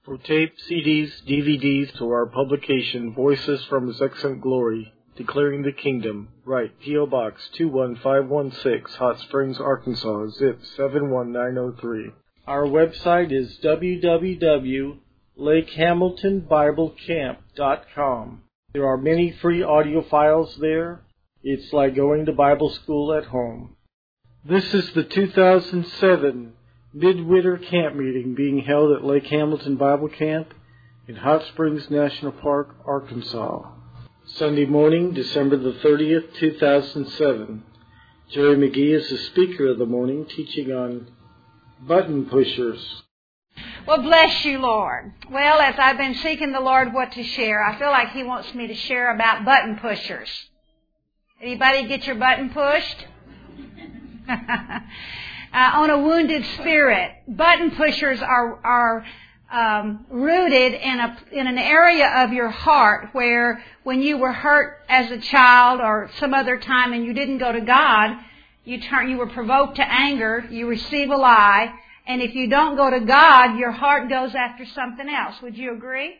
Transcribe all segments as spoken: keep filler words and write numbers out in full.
For tape, C Ds, D V Ds, to our publication, Voices from His Excellent Glory, Declaring the Kingdom, write P O. Box two one five one six, Hot Springs, Arkansas, zip seven one nine zero three. Our website is w w w dot lake hamilton bible camp dot com. There are many free audio files there. It's like going to Bible school at home. This is the two thousand seven Midwinter Camp Meeting being held at Lake Hamilton Bible Camp in Hot Springs National Park, Arkansas. Sunday morning, December the thirtieth, two thousand seven. Jerry McGee is the speaker of the morning, teaching on button pushers. Well, bless you, Lord. Well, as I've been seeking the Lord what to share, I feel like He wants me to share about button pushers. Anybody get your button pushed? uh, on a wounded spirit. Button pushers are are um, rooted in a in an area of your heart where when you were hurt as a child or some other time and you didn't go to God, you turn you were provoked to anger, you receive a lie, and if you don't go to God, your heart goes after something else. Would you agree?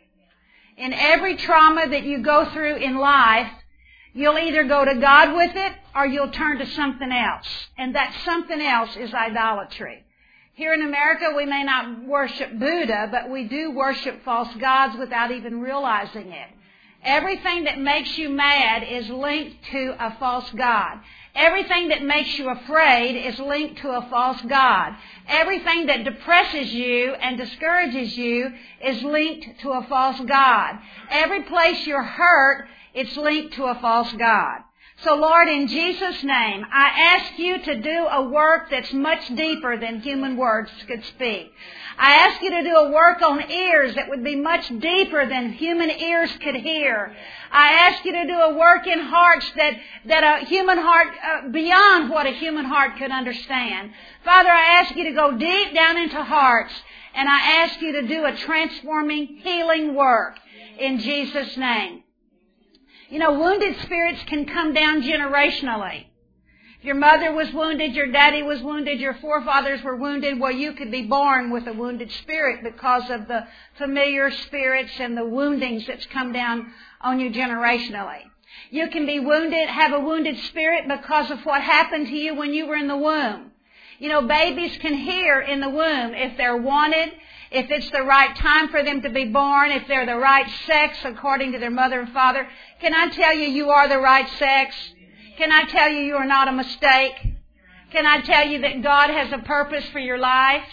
In every trauma that you go through in life, you'll either go to God with it or you'll turn to something else. And that something else is idolatry. Here in America, we may not worship Buddha, but we do worship false gods without even realizing it. Everything that makes you mad is linked to a false god. Everything that makes you afraid is linked to a false god. Everything that depresses you and discourages you is linked to a false god. Every place you're hurt, it's linked to a false god. So, Lord, in Jesus' name, I ask you to do a work that's much deeper than human words could speak. I ask you to do a work on ears that would be much deeper than human ears could hear. I ask you to do a work in hearts that, that a human heart, uh, beyond what a human heart could understand. Father, I ask you to go deep down into hearts, and I ask you to do a transforming, healing work in Jesus' name. You know, wounded spirits can come down generationally. If your mother was wounded, your daddy was wounded, your forefathers were wounded, well, you could be born with a wounded spirit because of the familiar spirits and the woundings that's come down on you generationally. You can be wounded, have a wounded spirit because of what happened to you when you were in the womb. You know, babies can hear in the womb if they're wanted, if it's the right time for them to be born, if they're the right sex according to their mother and father. Can I tell you you are the right sex? Can I tell you you are not a mistake? Can I tell you that God has a purpose for your life?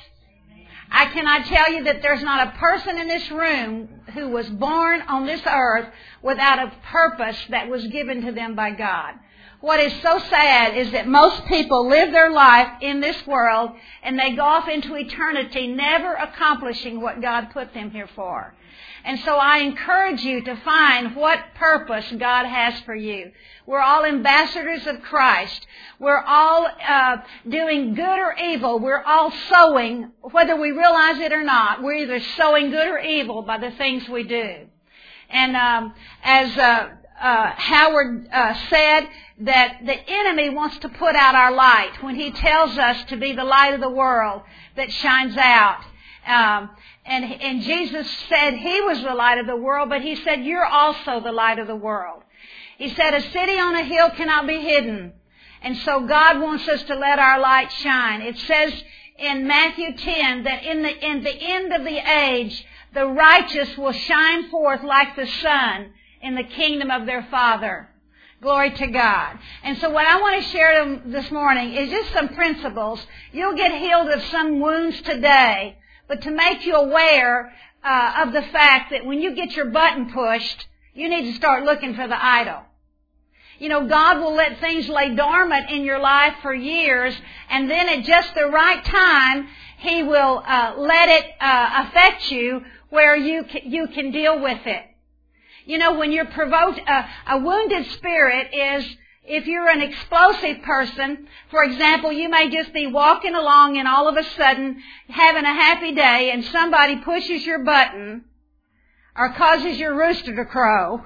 I can I tell you that there's not a person in this room who was born on this earth without a purpose that was given to them by God. What is so sad is that most people live their life in this world and they go off into eternity never accomplishing what God put them here for. And so I encourage you to find what purpose God has for you. We're all ambassadors of Christ. We're all uh, doing good or evil. We're all sowing, whether we realize it or not. We're either sowing good or evil by the things we do. And um, as uh, uh, Howard uh, said, that the enemy wants to put out our light when he tells us to be the light of the world that shines out. Um, and, and Jesus said he was the light of the world, but he said you're also the light of the world. He said a city on a hill cannot be hidden. And so God wants us to let our light shine. It says in Matthew ten that in the, in the end of the age, the righteous will shine forth like the sun in the kingdom of their Father. Glory to God. And so what I want to share this morning is just some principles. You'll get healed of some wounds today, but to make you aware uh, of the fact that when you get your button pushed, you need to start looking for the idol. You know, God will let things lay dormant in your life for years, and then at just the right time, He will uh, let it uh, affect you where you can, you can deal with it. You know, when you're provoked, uh, a wounded spirit is, if you're an explosive person, for example, you may just be walking along and all of a sudden having a happy day and somebody pushes your button or causes your rooster to crow.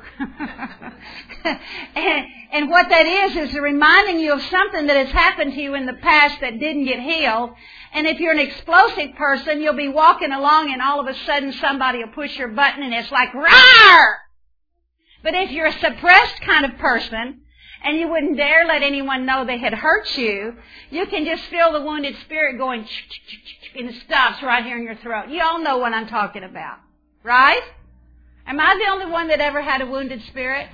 and, and what that is, is reminding you of something that has happened to you in the past that didn't get healed. And if you're an explosive person, you'll be walking along and all of a sudden somebody will push your button and it's like, roar! But if you're a suppressed kind of person, and you wouldn't dare let anyone know they had hurt you, you can just feel the wounded spirit going, and it stops right here in your throat. You all know what I'm talking about, right? Am I the only one that ever had a wounded spirit?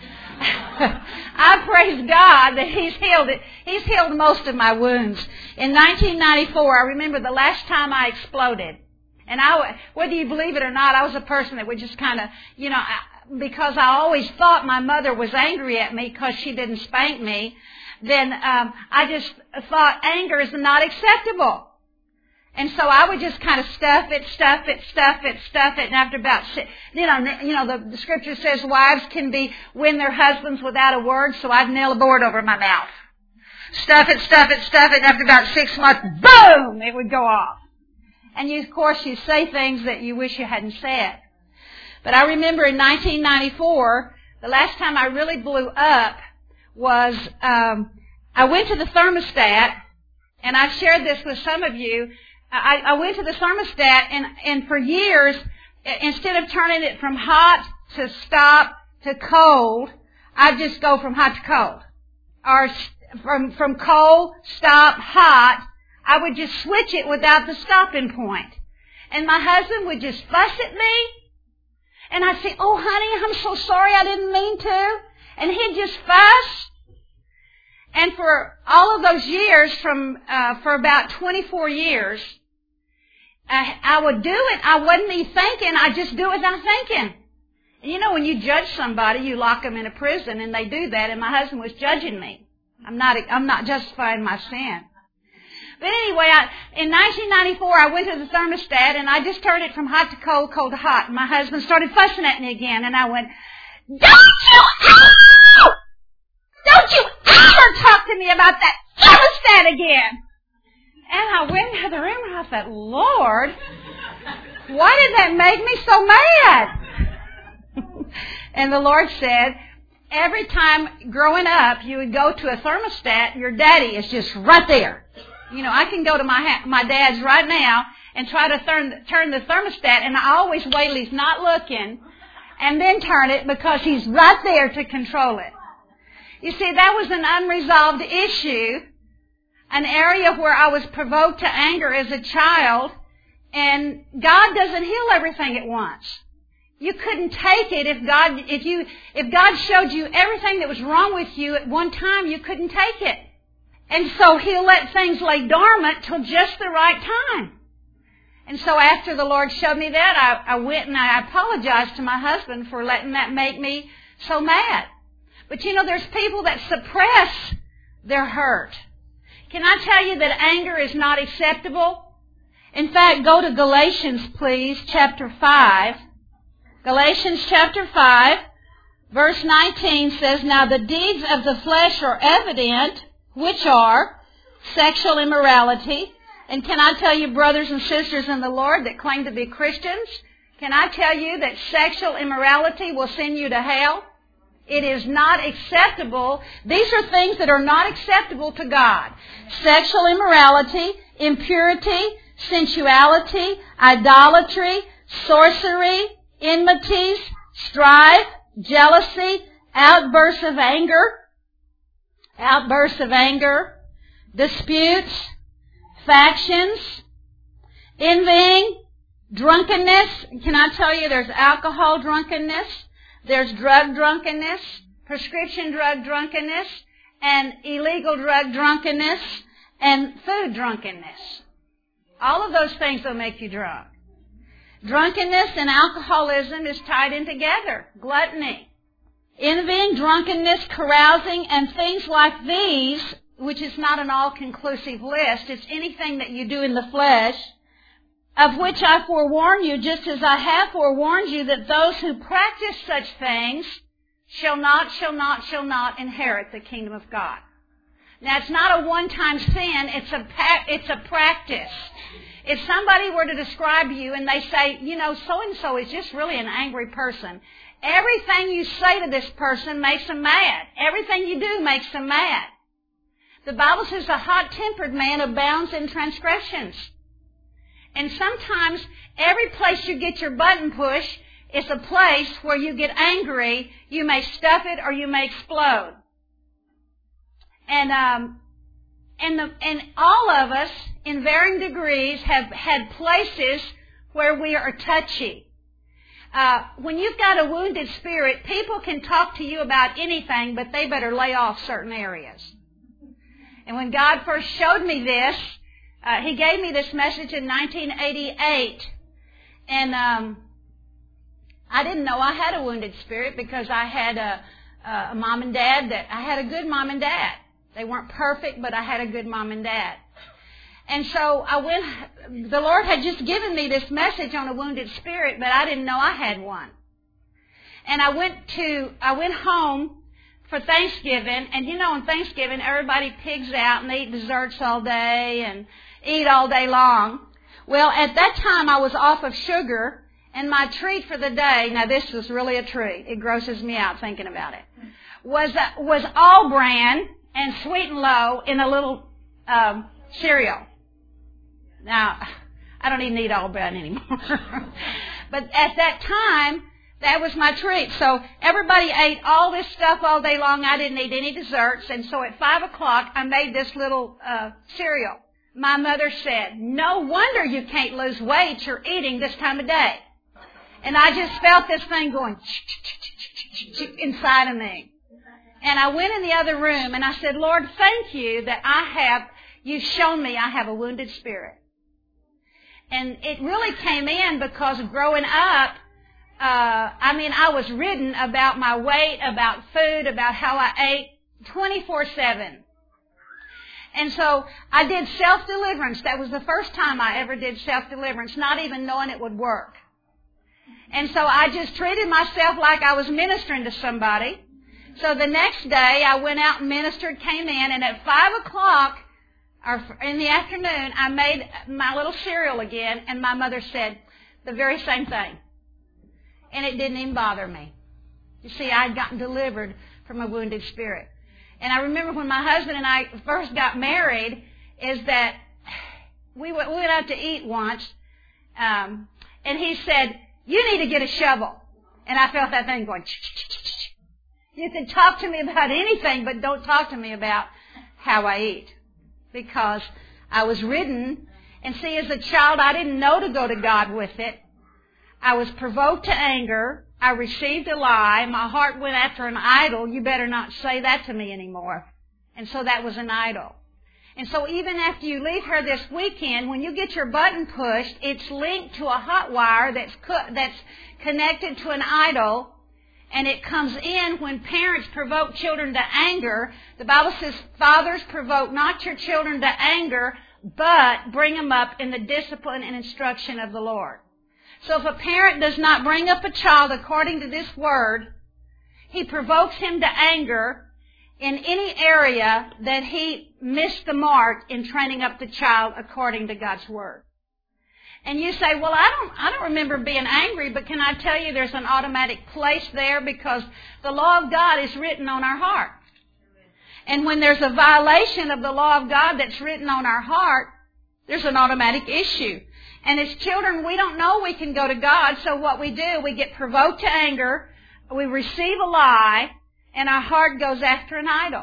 I praise God that He's healed it. He's healed most of my wounds. In nineteen ninety-four, I remember the last time I exploded. And I, whether you believe it or not, I was a person that would just kind of, you know, I, because I always thought my mother was angry at me because she didn't spank me, then um, I just thought anger is not acceptable. And so I would just kind of stuff it, stuff it, stuff it, stuff it, and after about, you know, you know, the, the scripture says wives can be win their husbands without a word, so I'd nail a board over my mouth. Stuff it, stuff it, stuff it, and after about six months, boom, it would go off. And you, of course, you say things that you wish you hadn't said. But I remember in nineteen ninety-four, the last time I really blew up was, um, I went to the thermostat, and I've shared this with some of you. I, I went to the thermostat, and, and for years, instead of turning it from hot to stop to cold, I'd just go from hot to cold. Or from, from cold, stop, hot. I would just switch it without the stopping point. And my husband would just fuss at me. And I'd say, oh, honey, I'm so sorry, I didn't mean to. And he'd just fuss. And for all of those years, from uh, for about twenty-four years, I, I would do it. I wasn't even thinking. I just do it without thinking. And you know, when you judge somebody, you lock them in a prison, and they do that. And my husband was judging me. I'm not. I'm not justifying my sin. But anyway, I, in nineteen ninety-four, I went to the thermostat, and I just turned it from hot to cold, cold to hot. And my husband started fussing at me again, and I went, "Don't you ever, don't you ever talk to me about that thermostat again!" And I went into the room, and I thought, Lord, why did that make me so mad? And the Lord said, every time growing up, you would go to a thermostat, your daddy is just right there. You know, I can go to my ha- my dad's right now and try to turn, turn the thermostat, and I always wait till he's not looking and then turn it because he's right there to control it. You see, that was an unresolved issue, an area where I was provoked to anger as a child, and God doesn't heal everything at once. You couldn't take it if God, if you, if God showed you everything that was wrong with you at one time, you couldn't take it. And so He'll let things lay dormant till just the right time. And so after the Lord showed me that, I, I went and I apologized to my husband for letting that make me so mad. But you know, there's people that suppress their hurt. Can I tell you that anger is not acceptable? In fact, go to Galatians, please, chapter five. Galatians chapter five, verse nineteen says, "Now the deeds of the flesh are evident, which are sexual immorality." And can I tell you, brothers and sisters in the Lord that claim to be Christians, can I tell you that sexual immorality will send you to hell? It is not acceptable. These are things that are not acceptable to God. Sexual immorality, impurity, sensuality, idolatry, sorcery, enmities, strife, jealousy, outbursts of anger, outbursts of anger, disputes, factions, envying, drunkenness. Can I tell you there's alcohol drunkenness, there's drug drunkenness, prescription drug drunkenness, and illegal drug drunkenness, and food drunkenness. All of those things will make you drunk. Drunkenness and alcoholism is tied in together. Gluttony, envying, drunkenness, carousing, and things like these, which is not an all-conclusive list. It's anything that you do in the flesh, of which I forewarn you, just as I have forewarned you, that those who practice such things shall not, shall not, shall not inherit the kingdom of God. Now, it's not a one-time sin. It's a, it's a practice. If somebody were to describe you and they say, you know, so-and-so is just really an angry person, everything you say to this person makes them mad. Everything you do makes them mad. The Bible says a hot-tempered man abounds in transgressions. And sometimes every place you get your button pushed is a place where you get angry. You may stuff it or you may explode. And um, and the, and all of us, in varying degrees, have had places where we are touchy. Uh, when you've got a wounded spirit, people can talk to you about anything, but they better lay off certain areas. And when God first showed me this, uh, He gave me this message in nineteen eighty-eight, and um, I didn't know I had a wounded spirit because I had a, a mom and dad that I had a good mom and dad. They weren't perfect, but I had a good mom and dad. And so I went, the Lord had just given me this message on a wounded spirit, but I didn't know I had one. And I went to, I went home for Thanksgiving, and you know on Thanksgiving everybody pigs out and they eat desserts all day and eat all day long. Well, at that time I was off of sugar, and my treat for the day, now this was really a treat, it grosses me out thinking about it, was, uh, was All Bran and Sweet and Low in a little um, cereal. Now, I don't even eat All Bran anymore. But at that time, that was my treat. So everybody ate all this stuff all day long. I didn't eat any desserts. And so at five o'clock, I made this little uh, cereal. My mother said, no wonder you can't lose weight. You're eating this time of day. And I just felt this thing going inside of me. And I went in the other room and I said, Lord, thank you that I have, you've shown me I have a wounded spirit. And it really came in because growing up, uh, I mean, I was ridden about my weight, about food, about how I ate twenty-four seven. And so I did self-deliverance. That was the first time I ever did self-deliverance, not even knowing it would work. And so I just treated myself like I was ministering to somebody. So the next day I went out and ministered, came in, and at five o'clock or in the afternoon I made my little cereal again, and my mother said the very same thing. And it didn't even bother me. You see, I had gotten delivered from a wounded spirit. And I remember when my husband and I first got married, is that we went, we went out to eat once, um, and he said, you need to get a shovel. And I felt that thing going, you can talk to me about anything, but don't talk to me about how I eat. Because I was ridden, and see, as a child, I didn't know to go to God with it. I was provoked to anger. I received a lie. My heart went after an idol. You better not say that to me anymore. And so that was an idol. And so even after you leave here this weekend, when you get your button pushed, it's linked to a hot wire that's co- that's connected to an idol, and it comes in when parents provoke children to anger. The Bible says, fathers, provoke not your children to anger, but bring them up in the discipline and instruction of the Lord. So if a parent does not bring up a child according to this word, he provokes him to anger in any area that he missed the mark in training up the child according to God's word. And you say, well, I don't, I don't remember being angry, but can I tell you there's an automatic place there, because the law of God is written on our heart. And when there's a violation of the law of God that's written on our heart, there's an automatic issue. And as children, we don't know we can go to God, so what we do, we get provoked to anger, we receive a lie, and our heart goes after an idol.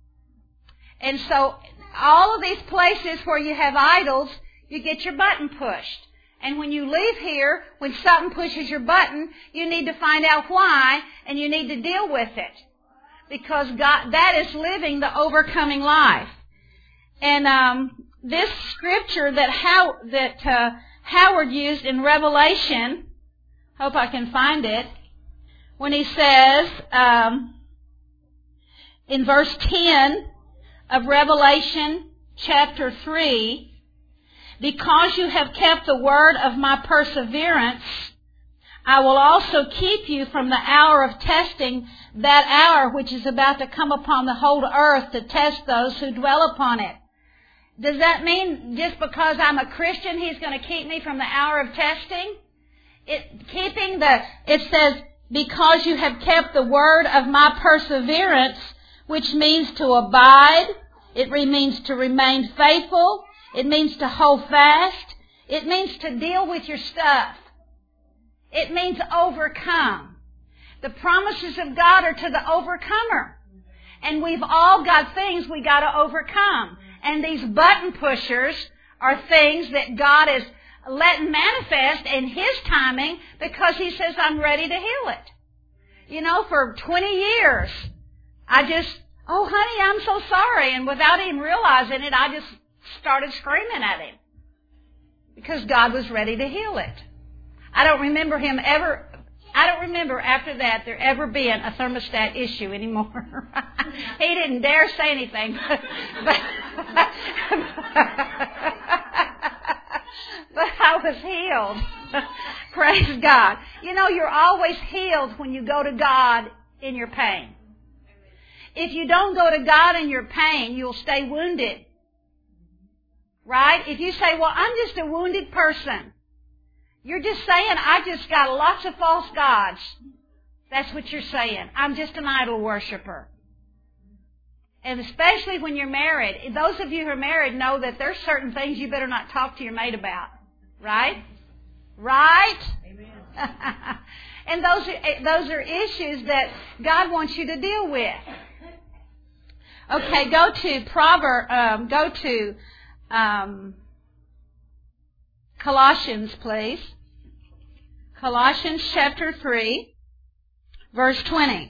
And so all of these places where you have idols, you get your button pushed. And when you leave here, when something pushes your button, you need to find out why, and you need to deal with it. Because God, that is living the overcoming life. And um, this scripture that How, that uh, Howard used in Revelation, hope I can find it, when he says um, in verse ten of Revelation chapter three, because you have kept the word of my perseverance, I will also keep you from the hour of testing, that hour which is about to come upon the whole earth to test those who dwell upon it. Does that mean just because I'm a Christian, He's going to keep me from the hour of testing? It, keeping the, it says, because you have kept the word of my perseverance, which means to abide. It means to remain faithful. It means to hold fast. It means to deal with your stuff. It means overcome. The promises of God are to the overcomer. And we've all got things we got to overcome. And these button pushers are things that God is letting manifest in His timing because He says, I'm ready to heal it. You know, for twenty years, I just, oh, honey, I'm so sorry. And without even realizing it, I just started screaming at Him because God was ready to heal it. I don't remember Him ever, I don't remember after that there ever being a thermostat issue anymore. He didn't dare say anything. But, but, but I was healed. Praise God. You know, you're always healed when you go to God in your pain. If you don't go to God in your pain, you'll stay wounded. Right? If you say, well, I'm just a wounded person. You're just saying, I just got lots of false gods. That's what you're saying. I'm just an idol worshiper. And especially when you're married. Those of you who are married know that there's certain things you better not talk to your mate about. Right? Right? Amen. And those are, those are issues that God wants you to deal with. Okay, go to Proverbs, um, go to um, Colossians, please. Colossians chapter three, verse twenty.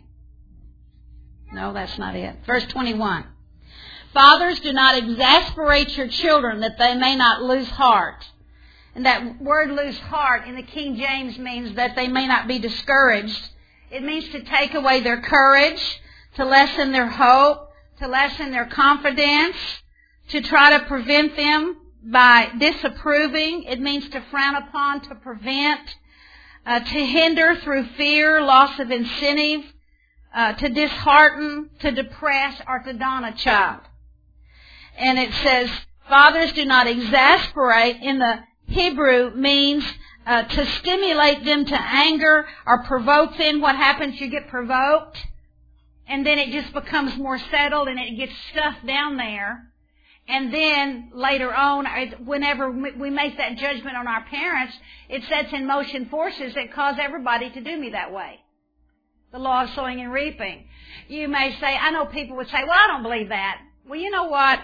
No, that's not it. Verse twenty-one. Fathers, do not exasperate your children that they may not lose heart. And that word lose heart in the King James means that they may not be discouraged. It means to take away their courage, to lessen their hope, to lessen their confidence, to try to prevent them by disapproving. It means to frown upon, to prevent, uh, to hinder through fear, loss of incentive, uh, to dishearten, to depress, or to dawn a child. And it says, fathers, do not exasperate. In the Hebrew means uh, to stimulate them to anger or provoke them. What happens? You get provoked, and then it just becomes more settled, and it gets stuffed down there. And then later on, whenever we make that judgment on our parents, it sets in motion forces that cause everybody to do me that way. The law of sowing and reaping. You may say, I know people would say, well, I don't believe that. Well, you know what?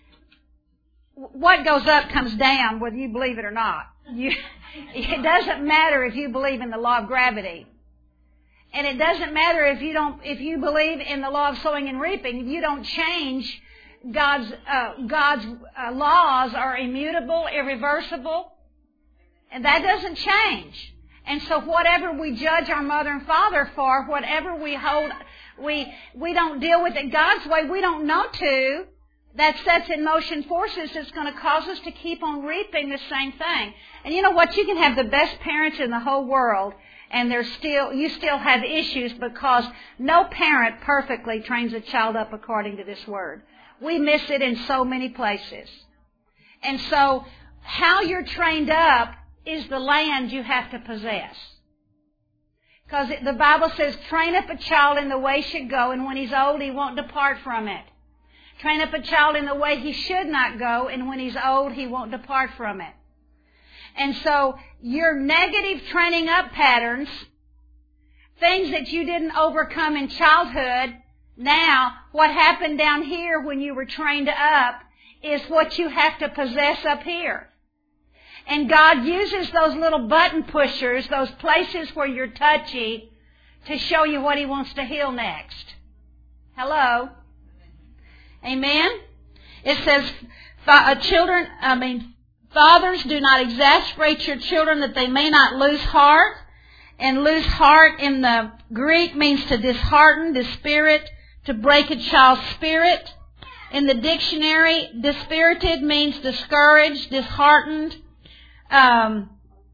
What goes up comes down whether you believe it or not. You, it doesn't matter if you believe in the law of gravity. And it doesn't matter if you don't, if you believe in the law of sowing and reaping. You don't change God's, uh, God's uh, laws are immutable, irreversible. And that doesn't change. And so whatever we judge our mother and father for, whatever we hold, we, we don't deal with it God's way, we don't know to. That sets in motion forces that's going to cause us to keep on reaping the same thing. And you know what? You can have the best parents in the whole world, and there's still, you still have issues because no parent perfectly trains a child up according to this word. We miss it in so many places. And so how you're trained up is the land you have to possess. Because the Bible says, train up a child in the way he should go, and when he's old, he won't depart from it. Train up a child in the way he should not go, and when he's old, he won't depart from it. And so your negative training up patterns, things that you didn't overcome in childhood, now what happened down here when you were trained up is what you have to possess up here. And God uses those little button pushers, those places where you're touchy, to show you what He wants to heal next. Hello? Amen? It says, uh, children, I mean, fathers, do not exasperate your children that they may not lose heart. And lose heart in the Greek means to dishearten, dispirit, to break a child's spirit. In the dictionary, dispirited means discouraged, disheartened, um,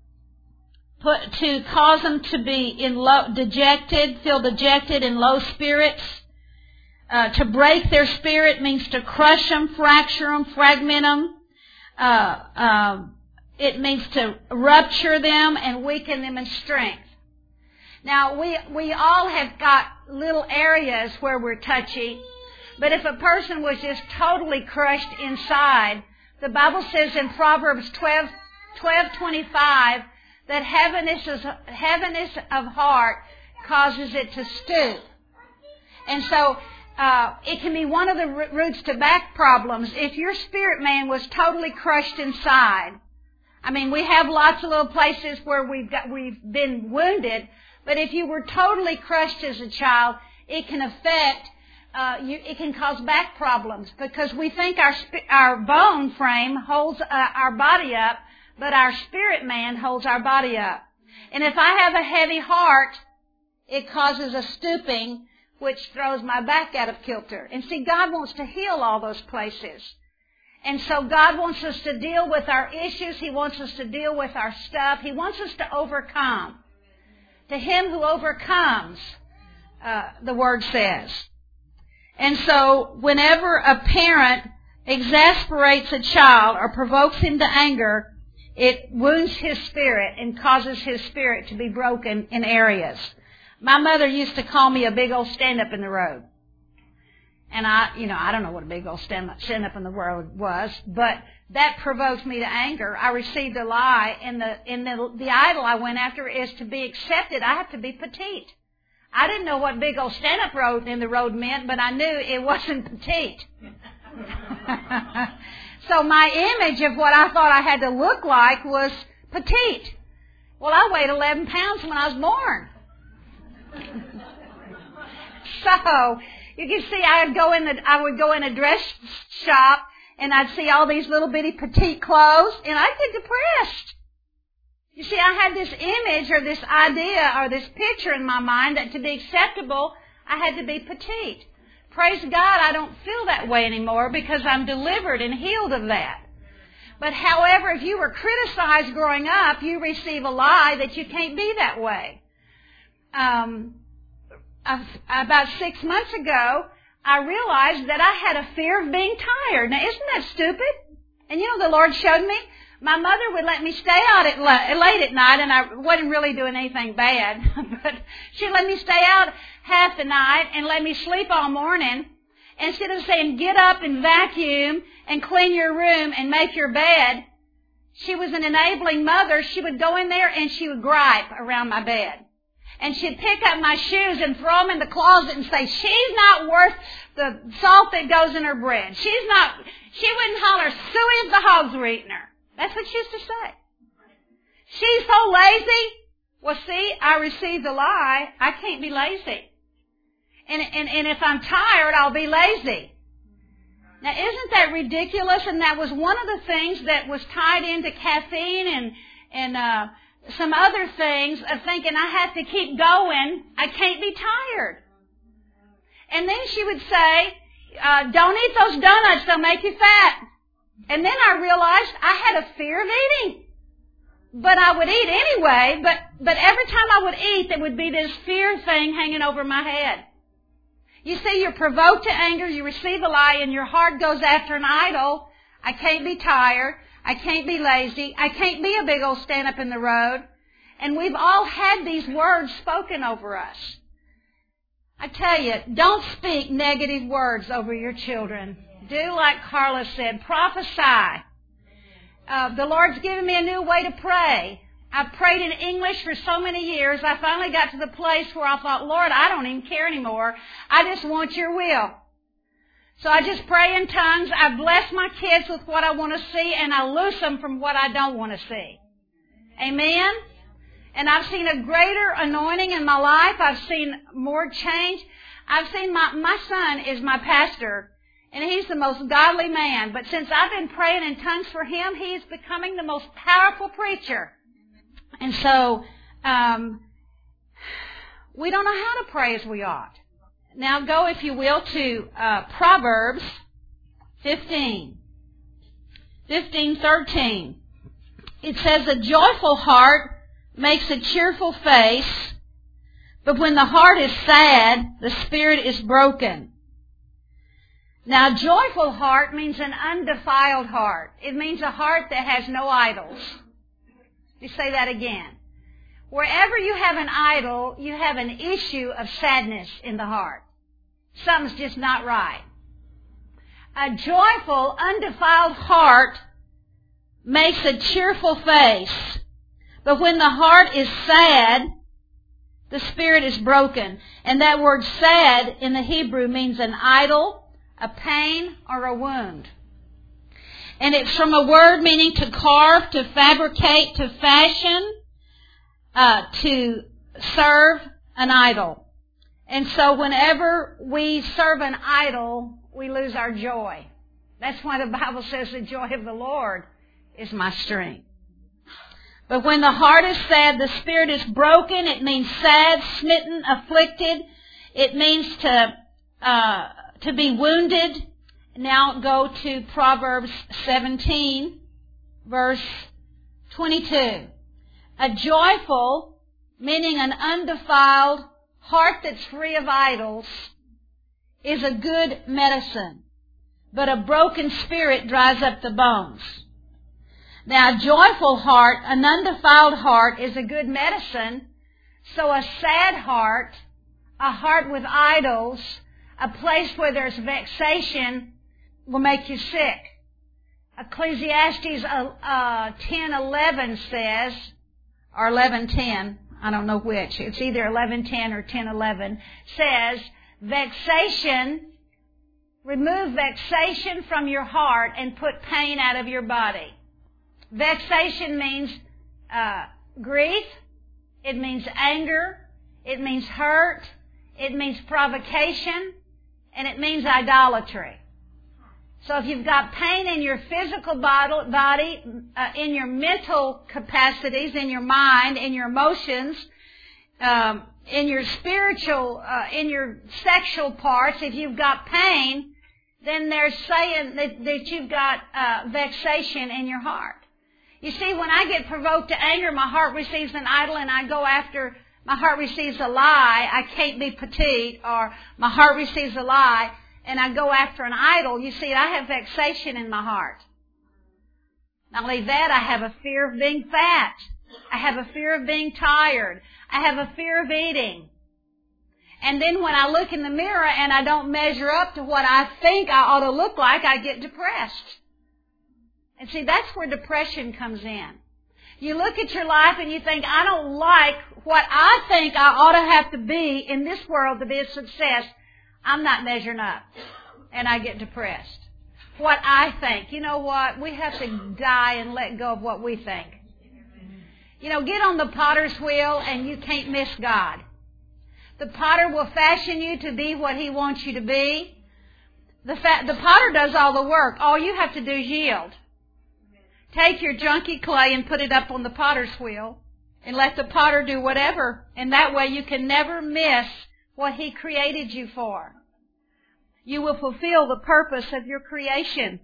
put, to cause them to be in low, dejected, feel dejected in low spirits. uh, to break their spirit means to crush them, fracture them, fragment them. Uh, uh, it means to rupture them and weaken them in strength. Now, we, we all have got little areas where we're touchy, but if a person was just totally crushed inside, the Bible says in Proverbs twelve, twelve twenty-five that heaviness, is, heaviness of heart causes it to stoop. And so, uh, it can be one of the roots to back problems. If your spirit man was totally crushed inside, I mean, we have lots of little places where we've got, we've been wounded, but if you were totally crushed as a child, it can affect, uh, you, it can cause back problems because we think our, our bone frame holds uh, our body up, but our spirit man holds our body up. And if I have a heavy heart, it causes a stooping, which throws my back out of kilter. And see, God wants to heal all those places. And so God wants us to deal with our issues. He wants us to deal with our stuff. He wants us to overcome. To him who overcomes, uh, the Word says. And so whenever a parent exasperates a child or provokes him to anger, it wounds his spirit and causes his spirit to be broken in areas. My mother used to call me a big old stand-up in the road. And I, you know, I don't know what a big old stand-up in the road was, but that provoked me to anger. I received a lie, and the, and the, the idol I went after is to be accepted, I have to be petite. I didn't know what big old stand-up road in the road meant, but I knew it wasn't petite. So my image of what I thought I had to look like was petite. Well, I weighed eleven pounds when I was born. So, you can see I would go in the, I would go in a dress shop and I'd see all these little bitty petite clothes and I'd get depressed. You see, I had this image or this idea or this picture in my mind that to be acceptable, I had to be petite. Praise God, I don't feel that way anymore because I'm delivered and healed of that. But however, if you were criticized growing up, you receive a lie that you can't be that way. Um, about six months ago, I realized that I had a fear of being tired. Now, isn't that stupid? And you know, the Lord showed me. My mother would let me stay out at late at night, and I wasn't really doing anything bad. But she let me stay out half the night and let me sleep all morning. Instead of saying, get up and vacuum and clean your room and make your bed, she was an enabling mother. She would go in there and she would gripe around my bed. And she'd pick up my shoes and throw them in the closet and say, she's not worth the salt that goes in her bread. She's not, she wouldn't holler, suey if the hogs were eating her. That's what she used to say. She's so lazy. Well, see, I received a lie. I can't be lazy. And, and, and if I'm tired, I'll be lazy. Now, isn't that ridiculous? And that was one of the things that was tied into caffeine and, and, uh, some other things of thinking I have to keep going. I can't be tired. And then she would say, uh, don't eat those donuts. They'll make you fat. And then I realized I had a fear of eating. But I would eat anyway. But, but every time I would eat, there would be this fear thing hanging over my head. You see, you're provoked to anger. You receive a lie and your heart goes after an idol. I can't be tired. I can't be lazy. I can't be a big old stand-up in the road. And we've all had these words spoken over us. I tell you, don't speak negative words over your children. Do like Carla said, prophesy. Uh, the Lord's given me a new way to pray. I've prayed in English for so many years. I finally got to the place where I thought, Lord, I don't even care anymore. I just want your will. So I just pray in tongues. I bless my kids with what I want to see, and I loose them from what I don't want to see. Amen? And I've seen a greater anointing in my life. I've seen more change. I've seen my, my son is my pastor, and he's the most godly man. But since I've been praying in tongues for him, he is becoming the most powerful preacher. And so, um, we don't know how to pray as we ought. Now go, if you will, to uh, Proverbs fifteen. fifteen thirteen. It says, a joyful heart makes a cheerful face, but when the heart is sad, the spirit is broken. Now, a joyful heart means an undefiled heart. It means a heart that has no idols. Let me say that again. Wherever you have an idol, you have an issue of sadness in the heart. Something's just not right. A joyful, undefiled heart makes a cheerful face. But when the heart is sad, the spirit is broken. And that word sad in the Hebrew means an idol, a pain, or a wound. And it's from a word meaning to carve, to fabricate, to fashion, uh, to serve an idol. And so whenever we serve an idol, we lose our joy. That's why the Bible says the joy of the Lord is my strength. But when the heart is sad, the spirit is broken. It means sad, smitten, afflicted. It means to uh, to be wounded. Now go to Proverbs seventeen, verse twenty-two. A joyful, meaning an undefiled heart that's free of idols, is a good medicine. But a broken spirit dries up the bones. Now, a joyful heart, an undefiled heart, is a good medicine. So a sad heart, a heart with idols, a place where there's vexation, will make you sick. Ecclesiastes uh, ten eleven says, or eleven ten, I don't know which. It's either eleven ten or ten eleven, says, vexation, remove vexation from your heart and put pain out of your body. Vexation means uh, grief. It means anger. It means hurt. It means provocation. And it means idolatry. So if you've got pain in your physical body, uh, in your mental capacities, in your mind, in your emotions, um, in your spiritual, uh, in your sexual parts, if you've got pain, then they're saying that, that you've got uh, vexation in your heart. You see, when I get provoked to anger, my heart receives an idol and I go after, my heart receives a lie, I can't be petite, or my heart receives a lie, and I go after an idol. You see, I have vexation in my heart. Not only that, I have a fear of being fat. I have a fear of being tired. I have a fear of eating. And then when I look in the mirror and I don't measure up to what I think I ought to look like, I get depressed. And see, that's where depression comes in. You look at your life and you think, I don't like what I think I ought to have to be in this world to be a success. I'm not measuring up. And I get depressed. What I think. You know what? We have to die and let go of what we think. You know, get on the potter's wheel and you can't miss God. The potter will fashion you to be what he wants you to be. The, fa- the potter does all the work. All you have to do is yield. Take your junky clay and put it up on the potter's wheel and let the potter do whatever. And that way you can never miss what he created you for. You will fulfill the purpose of your creation.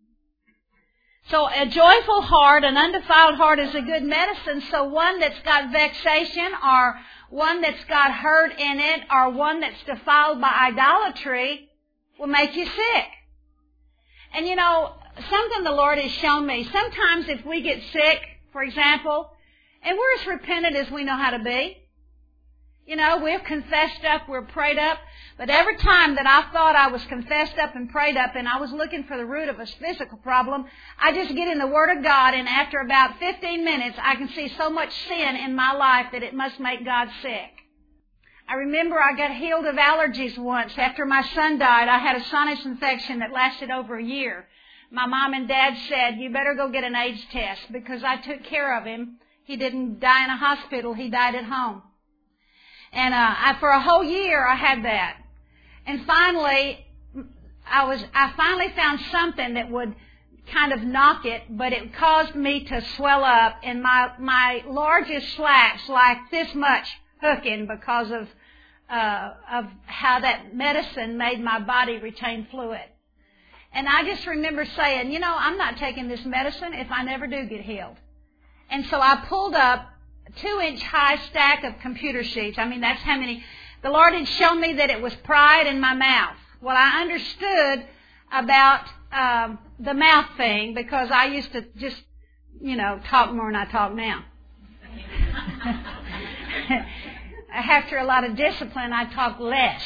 So a joyful heart, an undefiled heart, is a good medicine. So one that's got vexation, or one that's got hurt in it, or one that's defiled by idolatry will make you sick. And you know, something the Lord has shown me, sometimes if we get sick, for example, and we're as repentant as we know how to be, you know, we're confessed up, we're prayed up, but every time that I thought I was confessed up and prayed up and I was looking for the root of a physical problem, I just get in the Word of God, and after about fifteen minutes, I can see so much sin in my life that it must make God sick. I remember I got healed of allergies once. After my son died, I had a sinus infection that lasted over a year. My mom and dad said, you better go get an AIDS test, because I took care of him. He didn't die in a hospital. He died at home. And uh, I, for a whole year, I had that. And finally, I was I finally found something that would kind of knock it, but it caused me to swell up, and my my largest slacks, like this much, hooking because of uh, of how that medicine made my body retain fluid. And I just remember saying, you know, I'm not taking this medicine if I never do get healed. And so I pulled up a two-inch high stack of computer sheets. I mean, that's how many. The Lord had shown me that it was pride in my mouth. Well, I understood about um, the mouth thing because I used to just, you know, talk more than I talk now. After a lot of discipline, I talk less.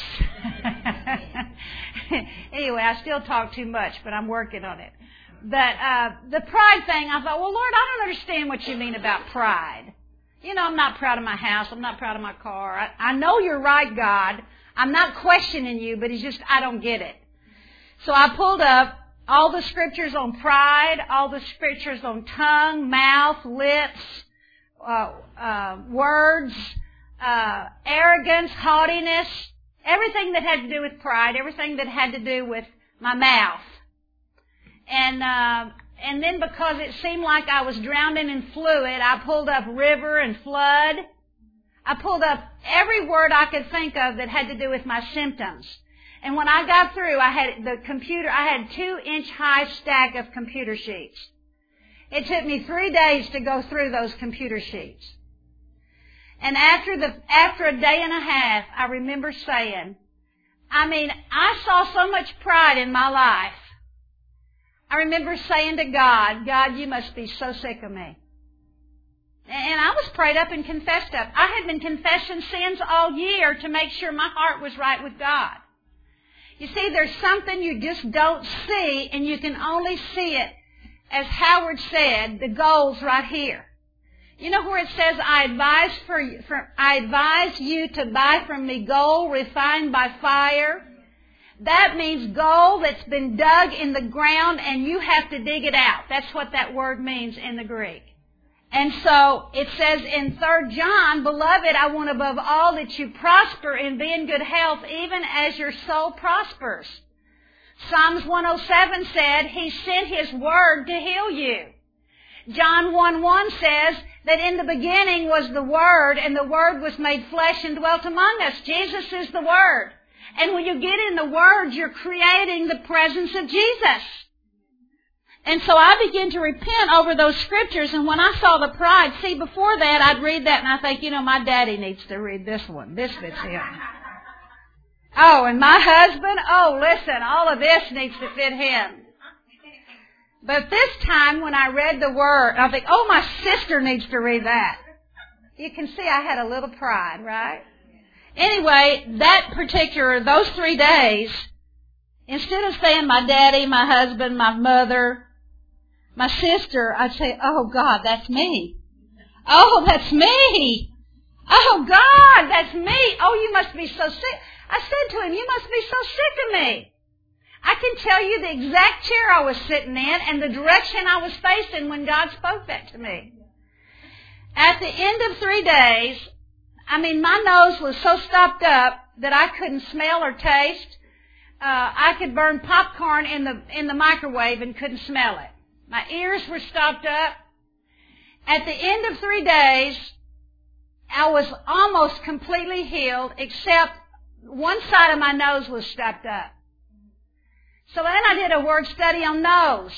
Anyway, I still talk too much, but I'm working on it. But uh, the pride thing, I thought, well, Lord, I don't understand what you mean about pride. You know, I'm not proud of my house. I'm not proud of my car. I, I know you're right, God. I'm not questioning you, but it's just I don't get it. So I pulled up all the scriptures on pride, all the scriptures on tongue, mouth, lips, uh, uh, words, uh, arrogance, haughtiness, everything that had to do with pride, everything that had to do with my mouth. And uh, and then because it seemed like I was drowning in fluid, I pulled up river and flood. I pulled up every word I could think of that had to do with my symptoms. And when I got through, I had the computer, I had a two-inch high stack of computer sheets. It took me three days to go through those computer sheets. And after the after a day and a half, I remember saying, I mean, I saw so much pride in my life. I remember saying to God, God, you must be so sick of me. And I was prayed up and confessed up. I had been confessing sins all year to make sure my heart was right with God. You see, there's something you just don't see, and you can only see it, as Howard said, the goal's right here. You know where it says, I advise for, for I advise you to buy from me gold refined by fire? That means gold that's been dug in the ground and you have to dig it out. That's what that word means in the Greek. And so it says in Third John, Beloved, I want above all that you prosper and be in good health, even as your soul prospers. Psalms one oh seven said, He sent His word to heal you. John one one says that in the beginning was the Word, and the Word was made flesh and dwelt among us. Jesus is the Word. And when you get in the Word, you're creating the presence of Jesus. And so I began to repent over those scriptures, and when I saw the pride, see, before that, I'd read that, and I think, you know, my daddy needs to read this one. This fits him. Oh, and my husband, oh, listen, all of this needs to fit him. But this time, when I read the Word, I think, oh, my sister needs to read that. You can see I had a little pride, right? Anyway, that particular, those three days, instead of saying my daddy, my husband, my mother, my sister, I'd say, oh, God, that's me. Oh, that's me. Oh, God, that's me. Oh, you must be so sick. I said to him, you must be so sick of me. I can tell you the exact chair I was sitting in and the direction I was facing when God spoke that to me. At the end of three days, I mean, my nose was so stopped up that I couldn't smell or taste. Uh, I could burn popcorn in the in the microwave and couldn't smell it. My ears were stopped up. At the end of three days, I was almost completely healed, except one side of my nose was stopped up. So then I did a word study on nose.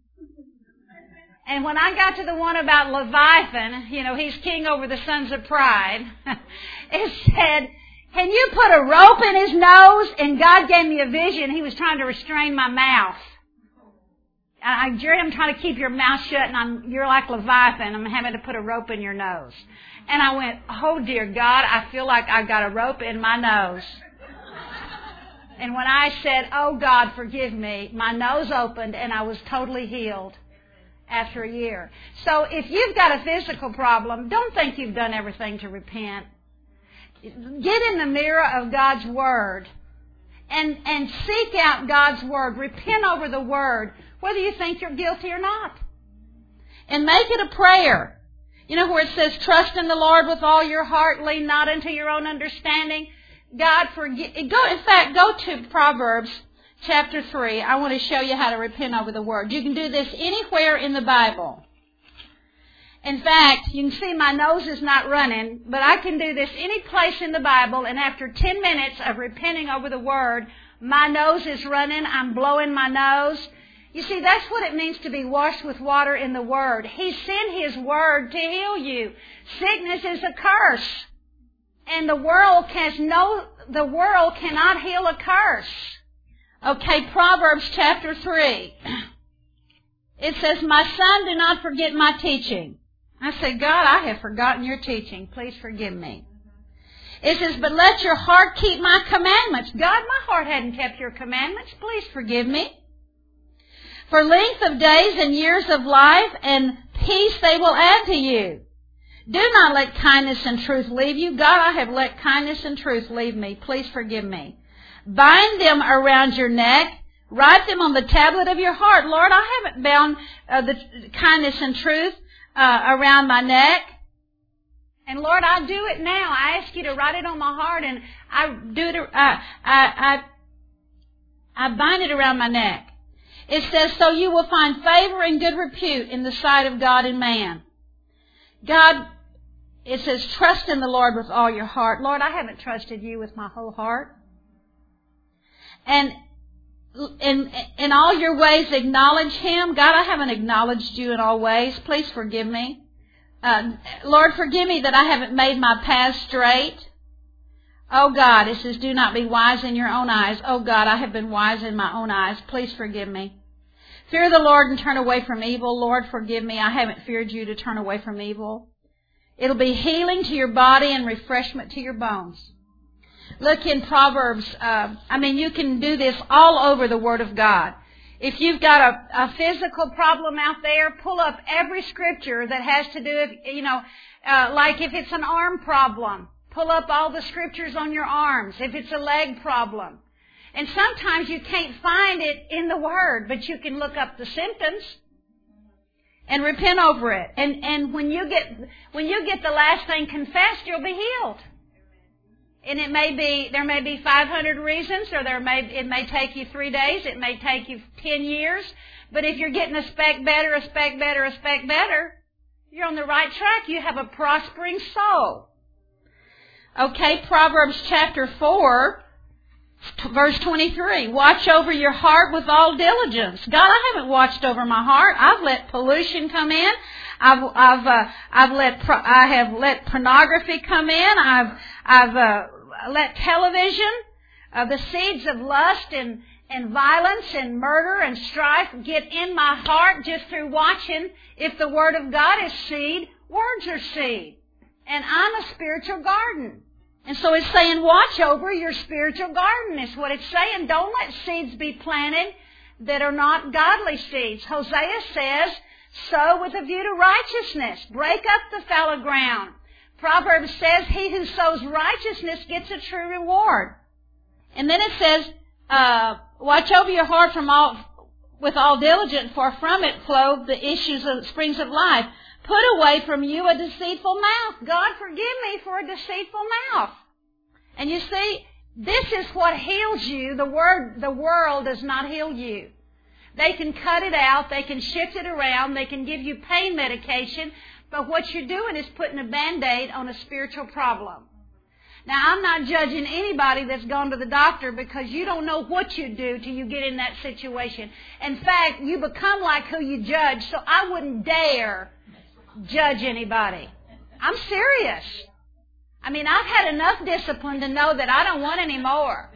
And when I got to the one about Leviathan, you know, he's king over the sons of pride, it said, can you put a rope in his nose? And God gave me a vision. He was trying to restrain my mouth. I, Jerry, I'm trying to keep your mouth shut, and I'm, you're like Leviathan. I'm having to put a rope in your nose. And I went, oh, dear God, I feel like I've got a rope in my nose. And when I said, oh, God, forgive me, my nose opened, and I was totally healed after a year. So if you've got a physical problem, don't think you've done everything to repent. Get in the mirror of God's Word and, and seek out God's Word. Repent over the Word, whether you think you're guilty or not. And make it a prayer. You know where it says, trust in the Lord with all your heart, lean not into your own understanding. God forgive. Go, in fact, go to Proverbs chapter three. I want to show you how to repent over the Word. You can do this anywhere in the Bible. In fact, you can see my nose is not running, but I can do this any place in the Bible, and after ten minutes of repenting over the Word, my nose is running, I'm blowing my nose. You see, that's what it means to be washed with water in the Word. He sent His Word to heal you. Sickness is a curse. And the world has no, the world cannot heal a curse. Okay, Proverbs chapter three. It says, my son, do not forget my teaching. I said, God, I have forgotten your teaching. Please forgive me. It says, but let your heart keep my commandments. God, my heart hadn't kept your commandments. Please forgive me. For length of days and years of life and peace they will add to you. Do not let kindness and truth leave you. God, I have let kindness and truth leave me. Please forgive me. Bind them around your neck. Write them on the tablet of your heart. Lord, I haven't bound uh, the kindness and truth uh, around my neck. And Lord, I do it now. I ask you to write it on my heart, and I do it. I I I, I bind it around my neck. It says, so you will find favor and good repute in the sight of God and man. God, it says, trust in the Lord with all your heart. Lord, I haven't trusted you with my whole heart. And in, in all your ways acknowledge Him. God, I haven't acknowledged you in all ways. Please forgive me. Uh, Lord, forgive me that I haven't made my path straight. Oh God, it says, do not be wise in your own eyes. Oh God, I have been wise in my own eyes. Please forgive me. Fear the Lord and turn away from evil. Lord, forgive me. I haven't feared you to turn away from evil. It'll be healing to your body and refreshment to your bones. Look in Proverbs. Uh, I mean, you can do this all over the Word of God. If you've got a, a physical problem out there, pull up every scripture that has to do with, you know, uh, like if it's an arm problem, pull up all the scriptures on your arms. If it's a leg problem. And sometimes you can't find it in the Word, but you can look up the symptoms and repent over it. And, and when you get, when you get the last thing confessed, you'll be healed. And it may be, there may be five hundred reasons, or there may, it may take you three days, it may take you ten years. But if you're getting a speck better, a speck better, a speck better, you're on the right track. You have a prospering soul. Okay, Proverbs chapter four, verse twenty-three. Watch over your heart with all diligence. God, I haven't watched over my heart. I've let pollution come in. I've, I've, uh, I've let, pro- I have let pornography come in. I've, I've, uh, let television, uh, the seeds of lust and, and violence and murder and strife get in my heart just through watching. If the Word of God is seed, words are seed. And I'm a spiritual garden. And so it's saying, watch over your spiritual garden is what it's saying. Don't let seeds be planted that are not godly seeds. Hosea says, sow with a view to righteousness. Break up the fallow ground. Proverbs says, he who sows righteousness gets a true reward. And then it says, uh, watch over your heart from all, with all diligence, for from it flow the issues of springs of life. Put away from you a deceitful mouth. God, forgive me for a deceitful mouth. And you see, this is what heals you. The word, the world does not heal you. They can cut it out. They can shift it around. They can give you pain medication. But what you're doing is putting a Band-Aid on a spiritual problem. Now, I'm not judging anybody that's gone to the doctor, because you don't know what you do till you get in that situation. In fact, you become like who you judge, so I wouldn't dare judge anybody. I'm serious. I mean, I've had enough discipline to know that I don't want any more.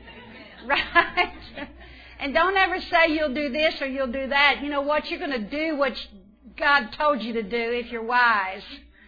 Right? And don't ever say you'll do this or you'll do that. You know what? You're going to do what God told you to do if you're wise.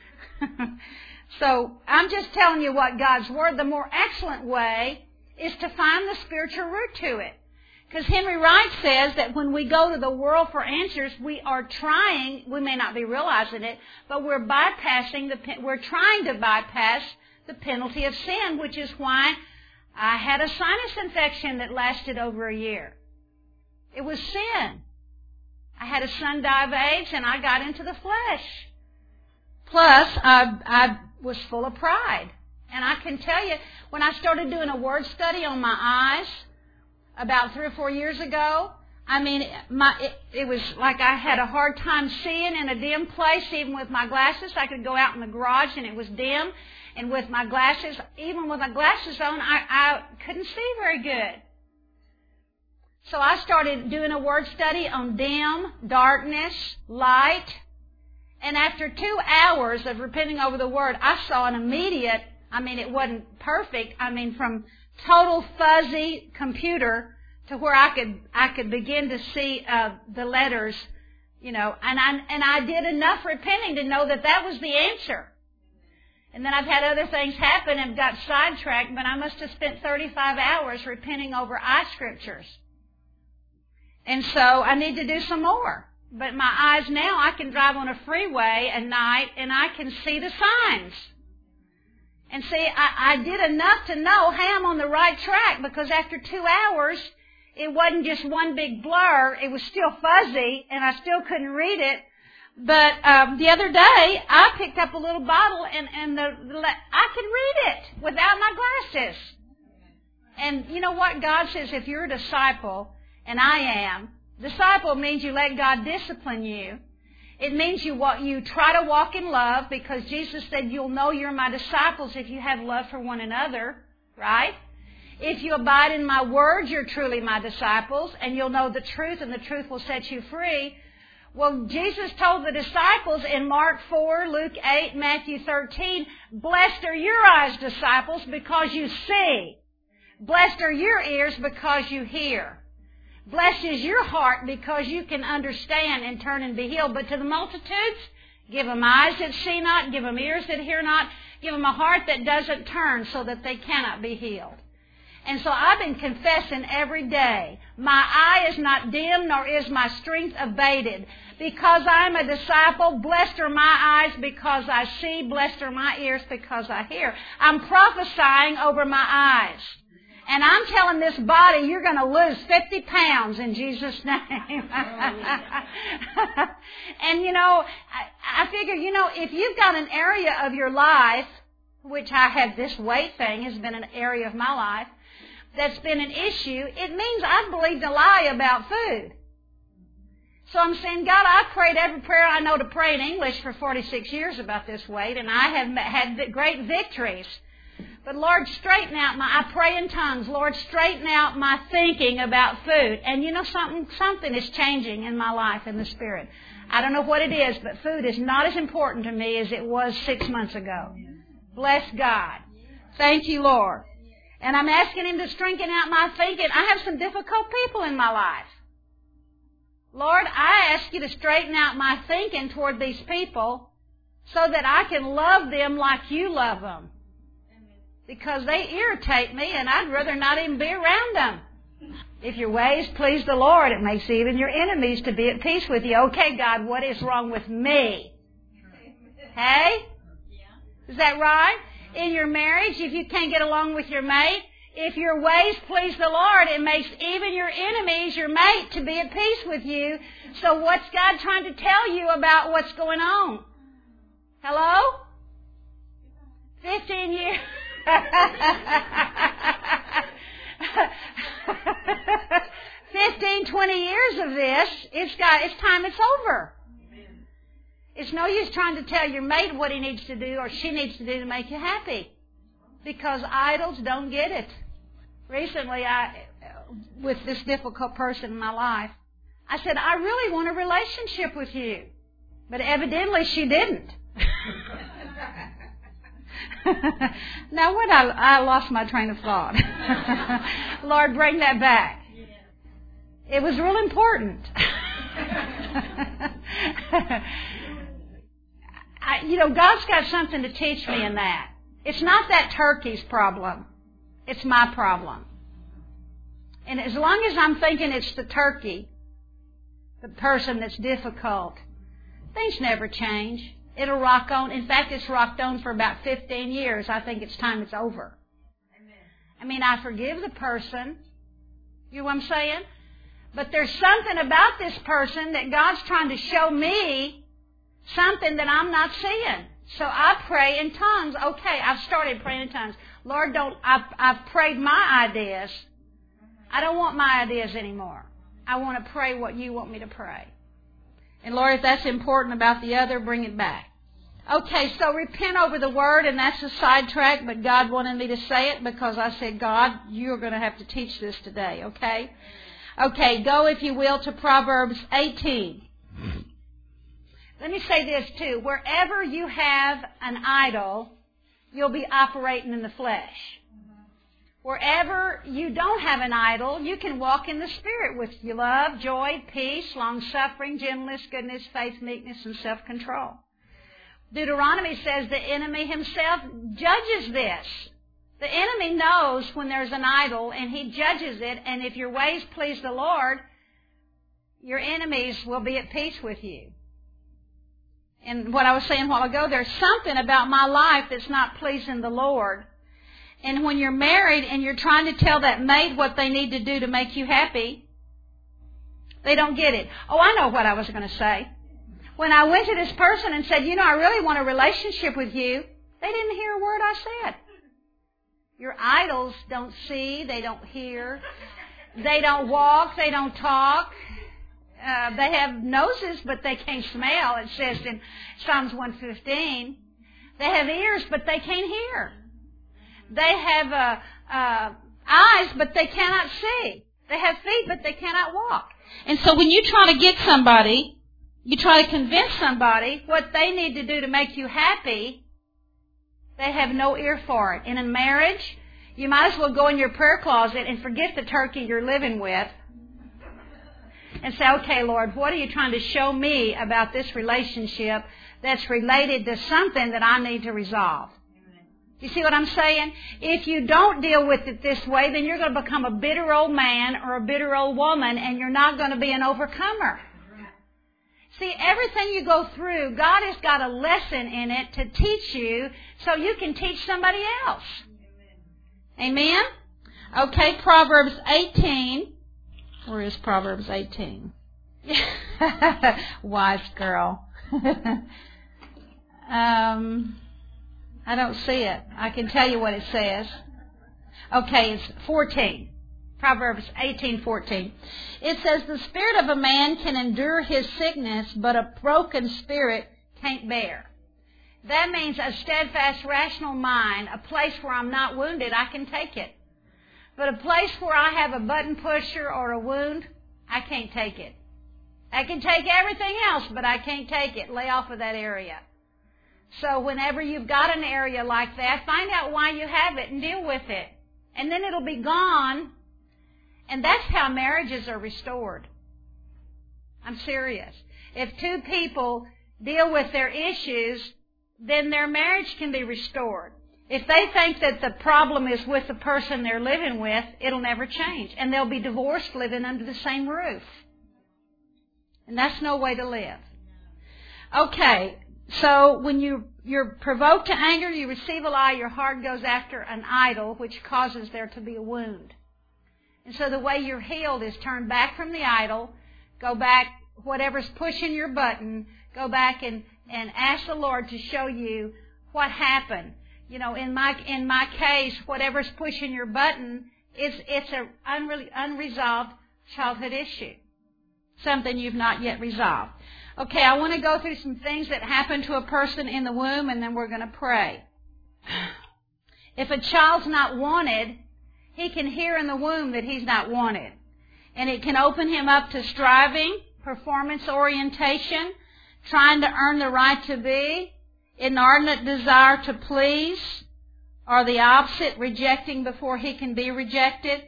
So I'm just telling you what God's Word, the more excellent way is to find the spiritual root to it. Because Henry Wright says that when we go to the world for answers, we are trying, we may not be realizing it, but we're bypassing, the, we're trying to bypass the penalty of sin, which is why I had a sinus infection that lasted over a year. It was sin. I had a son die of AIDS, and I got into the flesh. Plus, I, I was full of pride. And I can tell you, when I started doing a word study on my eyes about three or four years ago, I mean, my, it, it was like I had a hard time seeing in a dim place, even with my glasses. I could go out in the garage, and it was dim. And with my glasses, even with my glasses on, I, I couldn't see very good. So I started doing a word study on dim, darkness, light. And after two hours of repenting over the Word, I saw an immediate, I mean, it wasn't perfect. I mean, from total fuzzy computer to where I could I could begin to see uh, the letters, you know, and I and I did enough repenting to know that that was the answer. And then I've had other things happen and got sidetracked, but I must have spent thirty-five hours repenting over eye scriptures. And so I need to do some more. But my eyes now, I can drive on a freeway at night and I can see the signs. And see, I, I did enough to know, hey, I'm on the right track, because after two hours, it wasn't just one big blur. It was still fuzzy and I still couldn't read it. But um, the other day, I picked up a little bottle and, and the, the I could read it without my glasses. And you know what? God says if you're a disciple, and I am, disciple means you let God discipline you. It means you walk, you try to walk in love, because Jesus said you'll know you're my disciples if you have love for one another, right? If you abide in my word, you're truly my disciples, and you'll know the truth, and the truth will set you free. Well, Jesus told the disciples in Mark four, Luke eight, Matthew thirteen, blessed are your eyes, disciples, because you see. Blessed are your ears because you hear. Blessed is your heart because you can understand and turn and be healed. But to the multitudes, give them eyes that see not, give them ears that hear not, give them a heart that doesn't turn so that they cannot be healed. And so I've been confessing every day, my eye is not dim, nor is my strength abated. Because I'm a disciple, blessed are my eyes because I see, blessed are my ears because I hear. I'm prophesying over my eyes. And I'm telling this body, you're going to lose fifty pounds in Jesus' name. And, you know, I, I figure, you know, if you've got an area of your life, which I have, this weight thing has been an area of my life, that's been an issue, it means I've believed a lie about food. So I'm saying, God, I've prayed every prayer I know to pray in English for forty-six years about this weight, and I have had great victories. But Lord, straighten out my, I pray in tongues, Lord, straighten out my thinking about food. And you know something? Something is changing in my life in the Spirit. I don't know what it is, but food is not as important to me as it was six months ago. Bless God. Thank you, Lord. And I'm asking Him to strengthen out my thinking. I have some difficult people in my life. Lord, I ask you to straighten out my thinking toward these people so that I can love them like you love them. Because they irritate me and I'd rather not even be around them. If your ways please the Lord, it makes even your enemies to be at peace with you. Okay, God, what is wrong with me? Hey? Is that right? In your marriage, if you can't get along with your mate, if your ways please the Lord, it makes even your enemies, your mate, to be at peace with you. So what's God trying to tell you about what's going on? Hello? Fifteen years. Fifteen, twenty years of this, it's got, it's time it's over. It's no use trying to tell your mate what he needs to do or she needs to do to make you happy. Because idols don't get it. Recently, I, with this difficult person in my life, I said, I really want a relationship with you. But evidently she didn't. Now what? I, I lost my train of thought. Lord, bring that back. It was real important. I, you know, God's got something to teach me in that. It's not that turkey's problem. It's my problem. And as long as I'm thinking it's the turkey, the person that's difficult, things never change. It'll rock on. In fact, it's rocked on for about fifteen years. I think it's time it's over. Amen. I mean, I forgive the person. You know what I'm saying? But there's something about this person that God's trying to show me something that I'm not seeing. So I pray in tongues. Okay, I've started praying in tongues. Lord, don't, I've, I've prayed my ideas. I don't want my ideas anymore. I want to pray what you want me to pray. And Lord, if that's important about the other, bring it back. Okay, so repent over the word, and that's a sidetrack, but God wanted me to say it because I said, God, you're going to have to teach this today, okay? Okay, go, if you will, to Proverbs eighteen. Let me say this, too. Wherever you have an idol, you'll be operating in the flesh. Wherever you don't have an idol, you can walk in the Spirit with your love, joy, peace, long-suffering, gentleness, goodness, faith, meekness, and self-control. Deuteronomy says the enemy himself judges this. The enemy knows when there's an idol, and he judges it, and if your ways please the Lord, your enemies will be at peace with you. And what I was saying a while ago, there's something about my life that's not pleasing the Lord. And when you're married and you're trying to tell that maid what they need to do to make you happy, they don't get it. Oh, I know what I was going to say. When I went to this person and said, you know, I really want a relationship with you, they didn't hear a word I said. Your idols don't see, they don't hear, they don't walk, they don't talk. Uh, they have noses, but they can't smell, it says in Psalms one fifteen. They have ears, but they can't hear. They have uh, uh, eyes, but they cannot see. They have feet, but they cannot walk. And so when you try to get somebody, you try to convince somebody what they need to do to make you happy, they have no ear for it. And in marriage, you might as well go in your prayer closet and forget the turkey you're living with and say, okay, Lord, what are you trying to show me about this relationship that's related to something that I need to resolve? You see what I'm saying? If you don't deal with it this way, then you're going to become a bitter old man or a bitter old woman, and you're not going to be an overcomer. See, everything you go through, God has got a lesson in it to teach you so you can teach somebody else. Amen? Okay, Proverbs eighteen. Where is Proverbs eighteen? Wise girl. um... I don't see it. I can tell you what it says. Okay, it's fourteen. Proverbs eighteen fourteen. It says, the spirit of a man can endure his sickness, but a broken spirit can't bear. That means a steadfast, rational mind, a place where I'm not wounded, I can take it. But a place where I have a button pusher or a wound, I can't take it. I can take everything else, but I can't take it. Lay off of that area. So whenever you've got an area like that, find out why you have it and deal with it. And then it'll be gone. And that's how marriages are restored. I'm serious. If two people deal with their issues, then their marriage can be restored. If they think that the problem is with the person they're living with, it'll never change. And they'll be divorced living under the same roof. And that's no way to live. Okay. So when you, you're provoked to anger, you receive a lie, your heart goes after an idol, which causes there to be a wound. And so the way you're healed is turn back from the idol, go back, whatever's pushing your button, go back and, and ask the Lord to show you what happened. You know, in my in my case, whatever's pushing your button, it's, it's an unre- unresolved childhood issue, something you've not yet resolved. Okay, I want to go through some things that happen to a person in the womb, and then we're going to pray. If a child's not wanted, he can hear in the womb that he's not wanted. And it can open him up to striving, performance orientation, trying to earn the right to be, inordinate desire to please, or the opposite, rejecting before he can be rejected,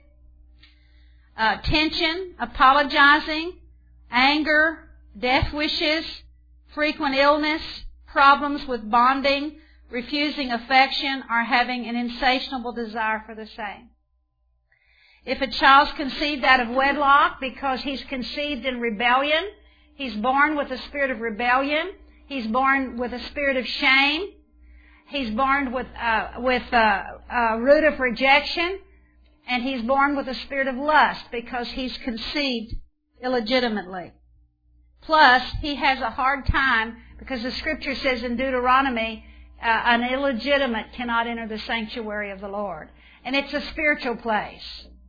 uh, tension, apologizing, anger, death wishes, frequent illness, problems with bonding, refusing affection, or having an insatiable desire for the same. If a child's conceived out of wedlock because he's conceived in rebellion, he's born with a spirit of rebellion, he's born with a spirit of shame, he's born with, uh, with uh, a root of rejection, and he's born with a spirit of lust because he's conceived illegitimately. Plus, he has a hard time because the Scripture says in Deuteronomy, uh, an illegitimate cannot enter the sanctuary of the Lord. And it's a spiritual place.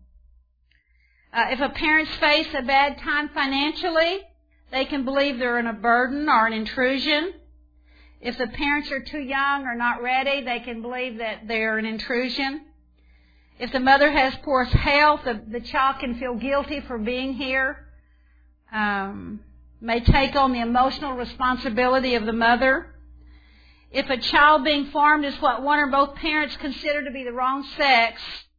Uh, if a parent's face a bad time financially, they can believe they're in a burden or an intrusion. If the parents are too young or not ready, they can believe that they're an intrusion. If the mother has poor health, the, the child can feel guilty for being here. Um... may take on the emotional responsibility of the mother. If a child being formed is what one or both parents consider to be the wrong sex,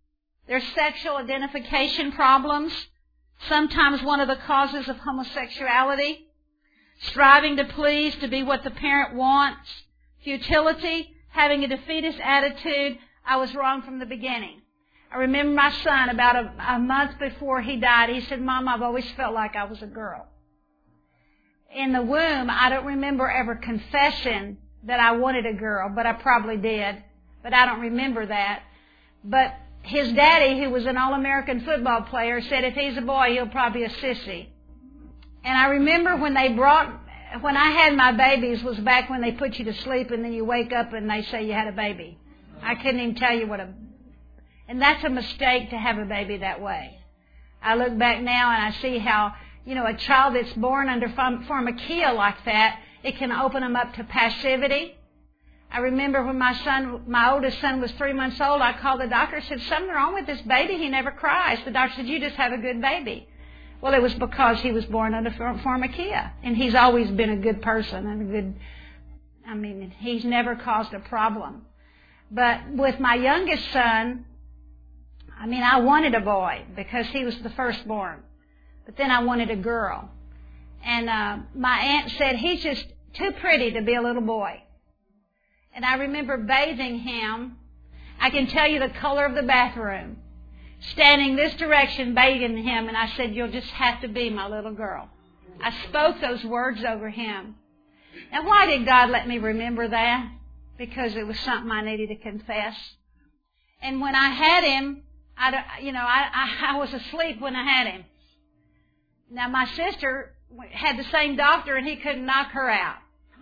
There's sexual identification problems, sometimes one of the causes of homosexuality. Striving to please, to be what the parent wants. Futility, having a defeatist attitude. I was wrong from the beginning. I remember my son, about a, a month before he died, he said, Mom, I've always felt like I was a girl. In the womb, I don't remember ever confessing that I wanted a girl, but I probably did. But I don't remember that. But his daddy, who was an All-American football player, said if he's a boy, he'll probably be a sissy. And I remember when they brought, when I had my babies, was back when they put you to sleep and then you wake up and they say you had a baby. I couldn't even tell you what a, and that's a mistake to have a baby that way. I look back now and I see how, you know, a child that's born under pharmakia like that, it can open them up to passivity. I remember when my son, my oldest son was three months old, I called the doctor and said, something wrong with this baby. He never cries. The doctor said, you just have a good baby. Well, it was because he was born under pharmakia. And he's always been a good person and a good, I mean, he's never caused a problem. But with my youngest son, I mean, I wanted a boy because he was the firstborn. But then I wanted a girl. And uh, my aunt said, he's just too pretty to be a little boy. And I remember bathing him. I can tell you the color of the bathroom. Standing this direction, bathing him, and I said, you'll just have to be my little girl. I spoke those words over him. Now, why did God let me remember that? Because it was something I needed to confess. And when I had him, I, you know, I, I, I was asleep when I had him. Now, my sister had the same doctor, and he couldn't knock her out.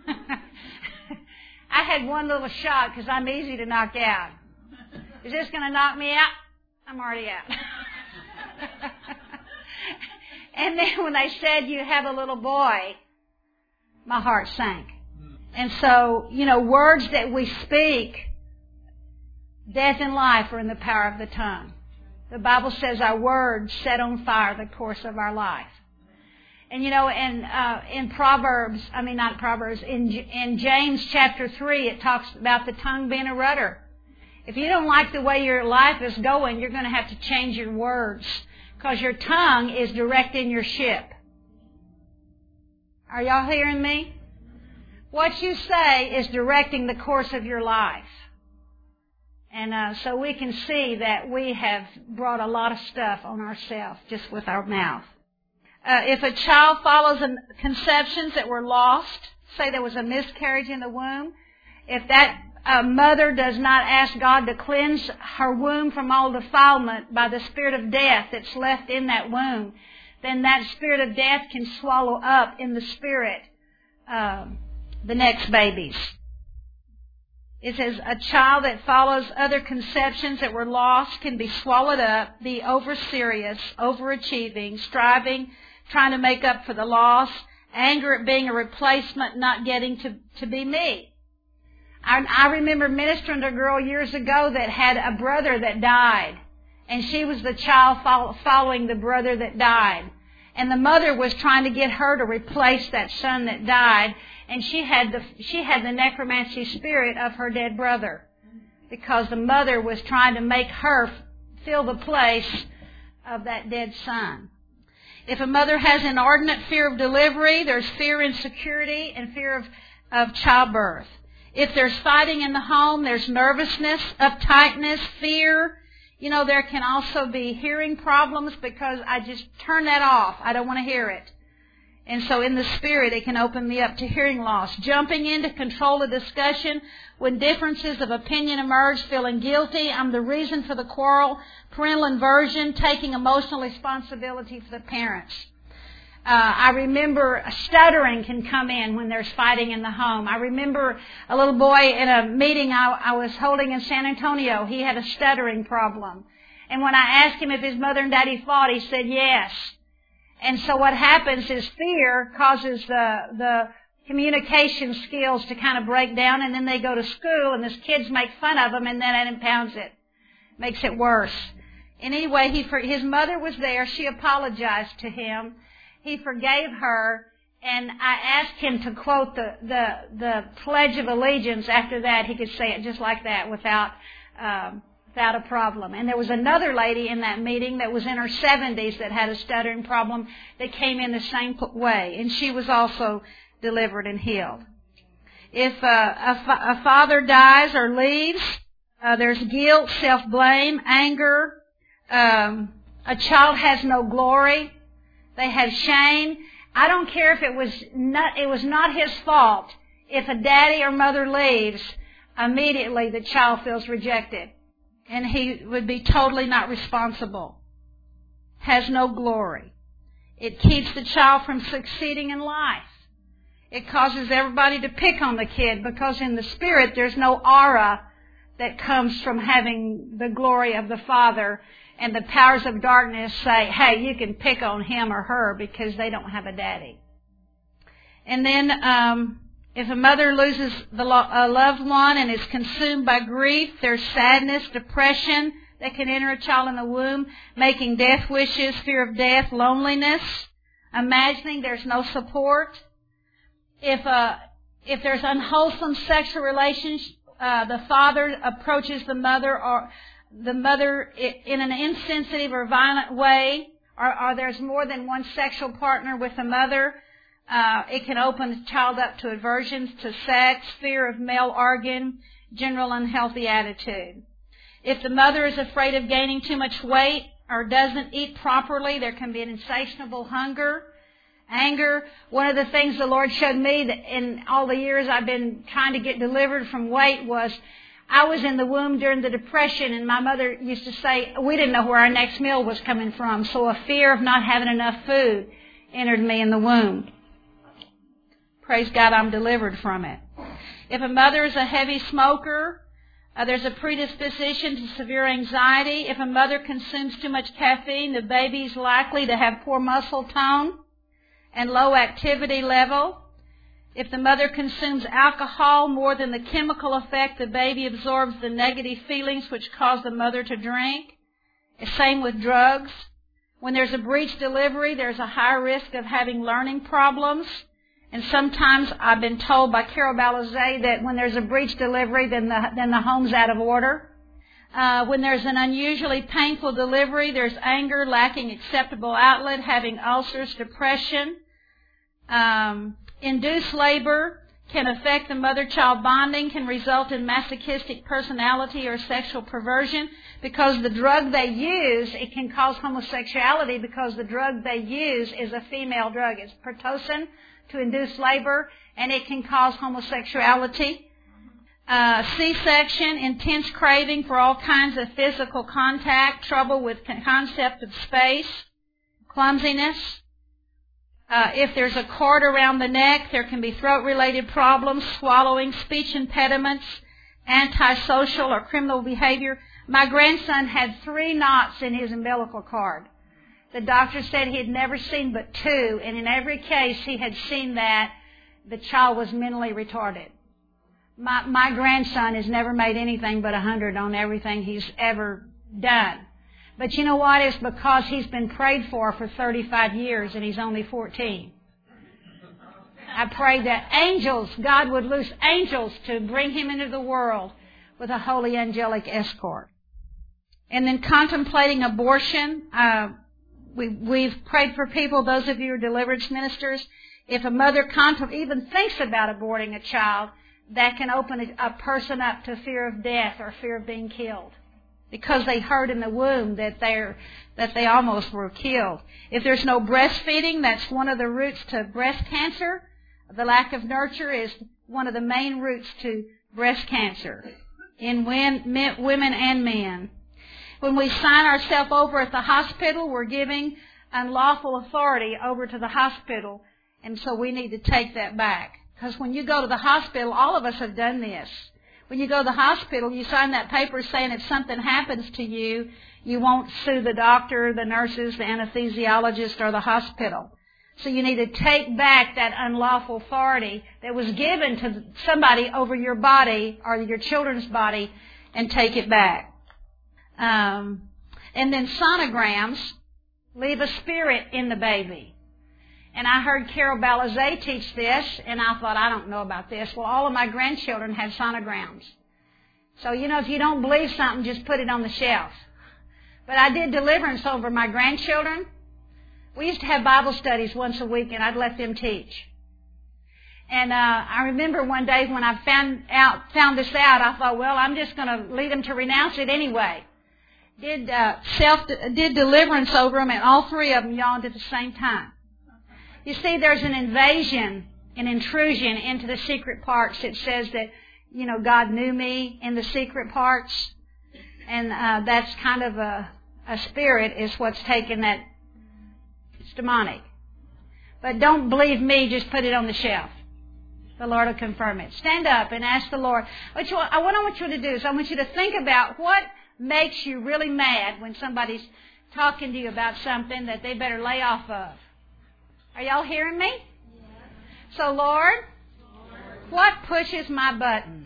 I had one little shot because I'm easy to knock out. Is this going to knock me out? I'm already out. And then when they said you have a little boy, my heart sank. And so, you know, words that we speak, death and life are in the power of the tongue. The Bible says our words set on fire the course of our life. And, you know, in, uh, in Proverbs, I mean, not Proverbs, in, in James chapter three, it talks about the tongue being a rudder. If you don't like the way your life is going, you're going to have to change your words because your tongue is directing your ship. Are y'all hearing me? What you say is directing the course of your life. And uh, so we can see that we have brought a lot of stuff on ourselves just with our mouth. Uh, if a child follows conceptions that were lost, say there was a miscarriage in the womb, if that uh, mother does not ask God to cleanse her womb from all defilement by the spirit of death that's left in that womb, then that spirit of death can swallow up in the spirit uh, the next babies. It says a child that follows other conceptions that were lost can be swallowed up, be over-serious, overachieving, striving, trying to make up for the loss, anger at being a replacement, not getting to, to be me. I, I remember ministering to a girl years ago that had a brother that died, and she was the child follow, following the brother that died. And the mother was trying to get her to replace that son that died, and she had the she had the necromancy spirit of her dead brother, because the mother was trying to make her fill the place of that dead son. If a mother has inordinate fear of delivery, there's fear insecurity and fear of, of childbirth. If there's fighting in the home, there's nervousness, uptightness, fear. You know, there can also be hearing problems because I just turn that off. I don't want to hear it. And so in the spirit, it can open me up to hearing loss. Jumping in to control the discussion when differences of opinion emerge, feeling guilty. I'm the reason for the quarrel. Parental inversion, taking emotional responsibility for the parents. Uh, I remember stuttering can come in when there's fighting in the home. I remember a little boy in a meeting I, I was holding in San Antonio. He had a stuttering problem. And when I asked him if his mother and daddy fought, he said yes. And so what happens is fear causes the, the communication skills to kind of break down, and then they go to school and his kids make fun of them, and then it impounds it. Makes it worse. And anyway, he, his mother was there. She apologized to him. He forgave her, and I asked him to quote the, the, the Pledge of Allegiance. After that, he could say it just like that without um, without a problem. And there was another lady in that meeting that was in her seventies that had a stuttering problem that came in the same way, and she was also delivered and healed. If uh, a, fa- a father dies or leaves, uh, there's guilt, self-blame, anger. Um, a child has no glory. They have shame. I don't care if it was not, it was not his fault. If a daddy or mother leaves, immediately the child feels rejected. And he would be totally not responsible. Has no glory. It keeps the child from succeeding in life. It causes everybody to pick on the kid because in the spirit there's no aura that comes from having the glory of the Father. And the powers of darkness say, hey, you can pick on him or her because they don't have a daddy. And then um, if a mother loses the lo- a loved one and is consumed by grief, there's sadness, depression that can enter a child in the womb, making death wishes, fear of death, loneliness, imagining there's no support. If uh, if there's unwholesome sexual relations, uh, the father approaches the mother or the mother in an insensitive or violent way, or, or there's more than one sexual partner with the mother, uh, it can open the child up to aversions to sex, fear of male organ, general unhealthy attitude. If the mother is afraid of gaining too much weight or doesn't eat properly, there can be an insatiable hunger, anger. One of the things the Lord showed me that in all the years I've been trying to get delivered from weight was I was in the womb during the Depression, and my mother used to say we didn't know where our next meal was coming from, so a fear of not having enough food entered me in the womb. Praise God, I'm delivered from it. If a mother is a heavy smoker, uh, there's a predisposition to severe anxiety. If a mother consumes too much caffeine, the baby is likely to have poor muscle tone and low activity level. If the mother consumes alcohol more than the chemical effect, the baby absorbs the negative feelings which cause the mother to drink. Same with drugs. When there's a breech delivery, there's a higher risk of having learning problems. And sometimes I've been told by Carol Balizet that when there's a breech delivery, then the, then the home's out of order. Uh, when there's an unusually painful delivery, there's anger, lacking acceptable outlet, having ulcers, depression. Um, induced labor can affect the mother-child bonding, can result in masochistic personality or sexual perversion. Because the drug they use, it can cause homosexuality because the drug they use is a female drug. It's Pitocin to induce labor, and it can cause homosexuality. Uh, C-section, intense craving for all kinds of physical contact, trouble with the concept of space, clumsiness. Uh, if there's a cord around the neck, there can be throat-related problems, swallowing, speech impediments, antisocial or criminal behavior. My grandson had three knots in his umbilical cord. The doctor said he had never seen but two, and in every case he had seen that the child was mentally retarded. My, my grandson has never made anything but a hundred on everything he's ever done. But you know what? It's because he's been prayed for for thirty-five years and he's only fourteen. I prayed that angels, God would loose angels to bring him into the world with a holy angelic escort. And then contemplating abortion, uh, we, we've prayed for people, those of you who are deliverance ministers. If a mother contem- even thinks about aborting a child, that can open a, a person up to fear of death or fear of being killed. Because they heard in the womb that they're that they almost were killed. If there's no breastfeeding, that's one of the roots to breast cancer. The lack of nurture is one of the main roots to breast cancer in men, men, women and men. When we sign ourselves over at the hospital, we're giving unlawful authority over to the hospital, and so we need to take that back. Because when you go to the hospital, all of us have done this. When you go to the hospital, you sign that paper saying if something happens to you, you won't sue the doctor, the nurses, the anesthesiologist, or the hospital. So you need to take back that unlawful authority that was given to somebody over your body or your children's body and take it back. Um, and then sonograms leave a spirit in the baby. And I heard Carol Balizet teach this, and I thought, I don't know about this. Well, all of my grandchildren had sonograms. So, you know, if you don't believe something, just put it on the shelf. But I did deliverance over my grandchildren. We used to have Bible studies once a week, and I'd let them teach. And uh, I remember one day when I found out found this out, I thought, well, I'm just going to lead them to renounce it anyway. Did uh, self did deliverance over them, and all three of them yawned at the same time. You see, there's an invasion, an intrusion into the secret parts. It says that, you know, God knew me in the secret parts, and uh, that's kind of a, a spirit is what's taken that. It's demonic. But don't believe me, just put it on the shelf. The Lord will confirm it. Stand up and ask the Lord. What, you, what I want you to do is I want you to think about what makes you really mad when somebody's talking to you about something that they better lay off of. Are y'all hearing me? So, Lord, what pushes my button?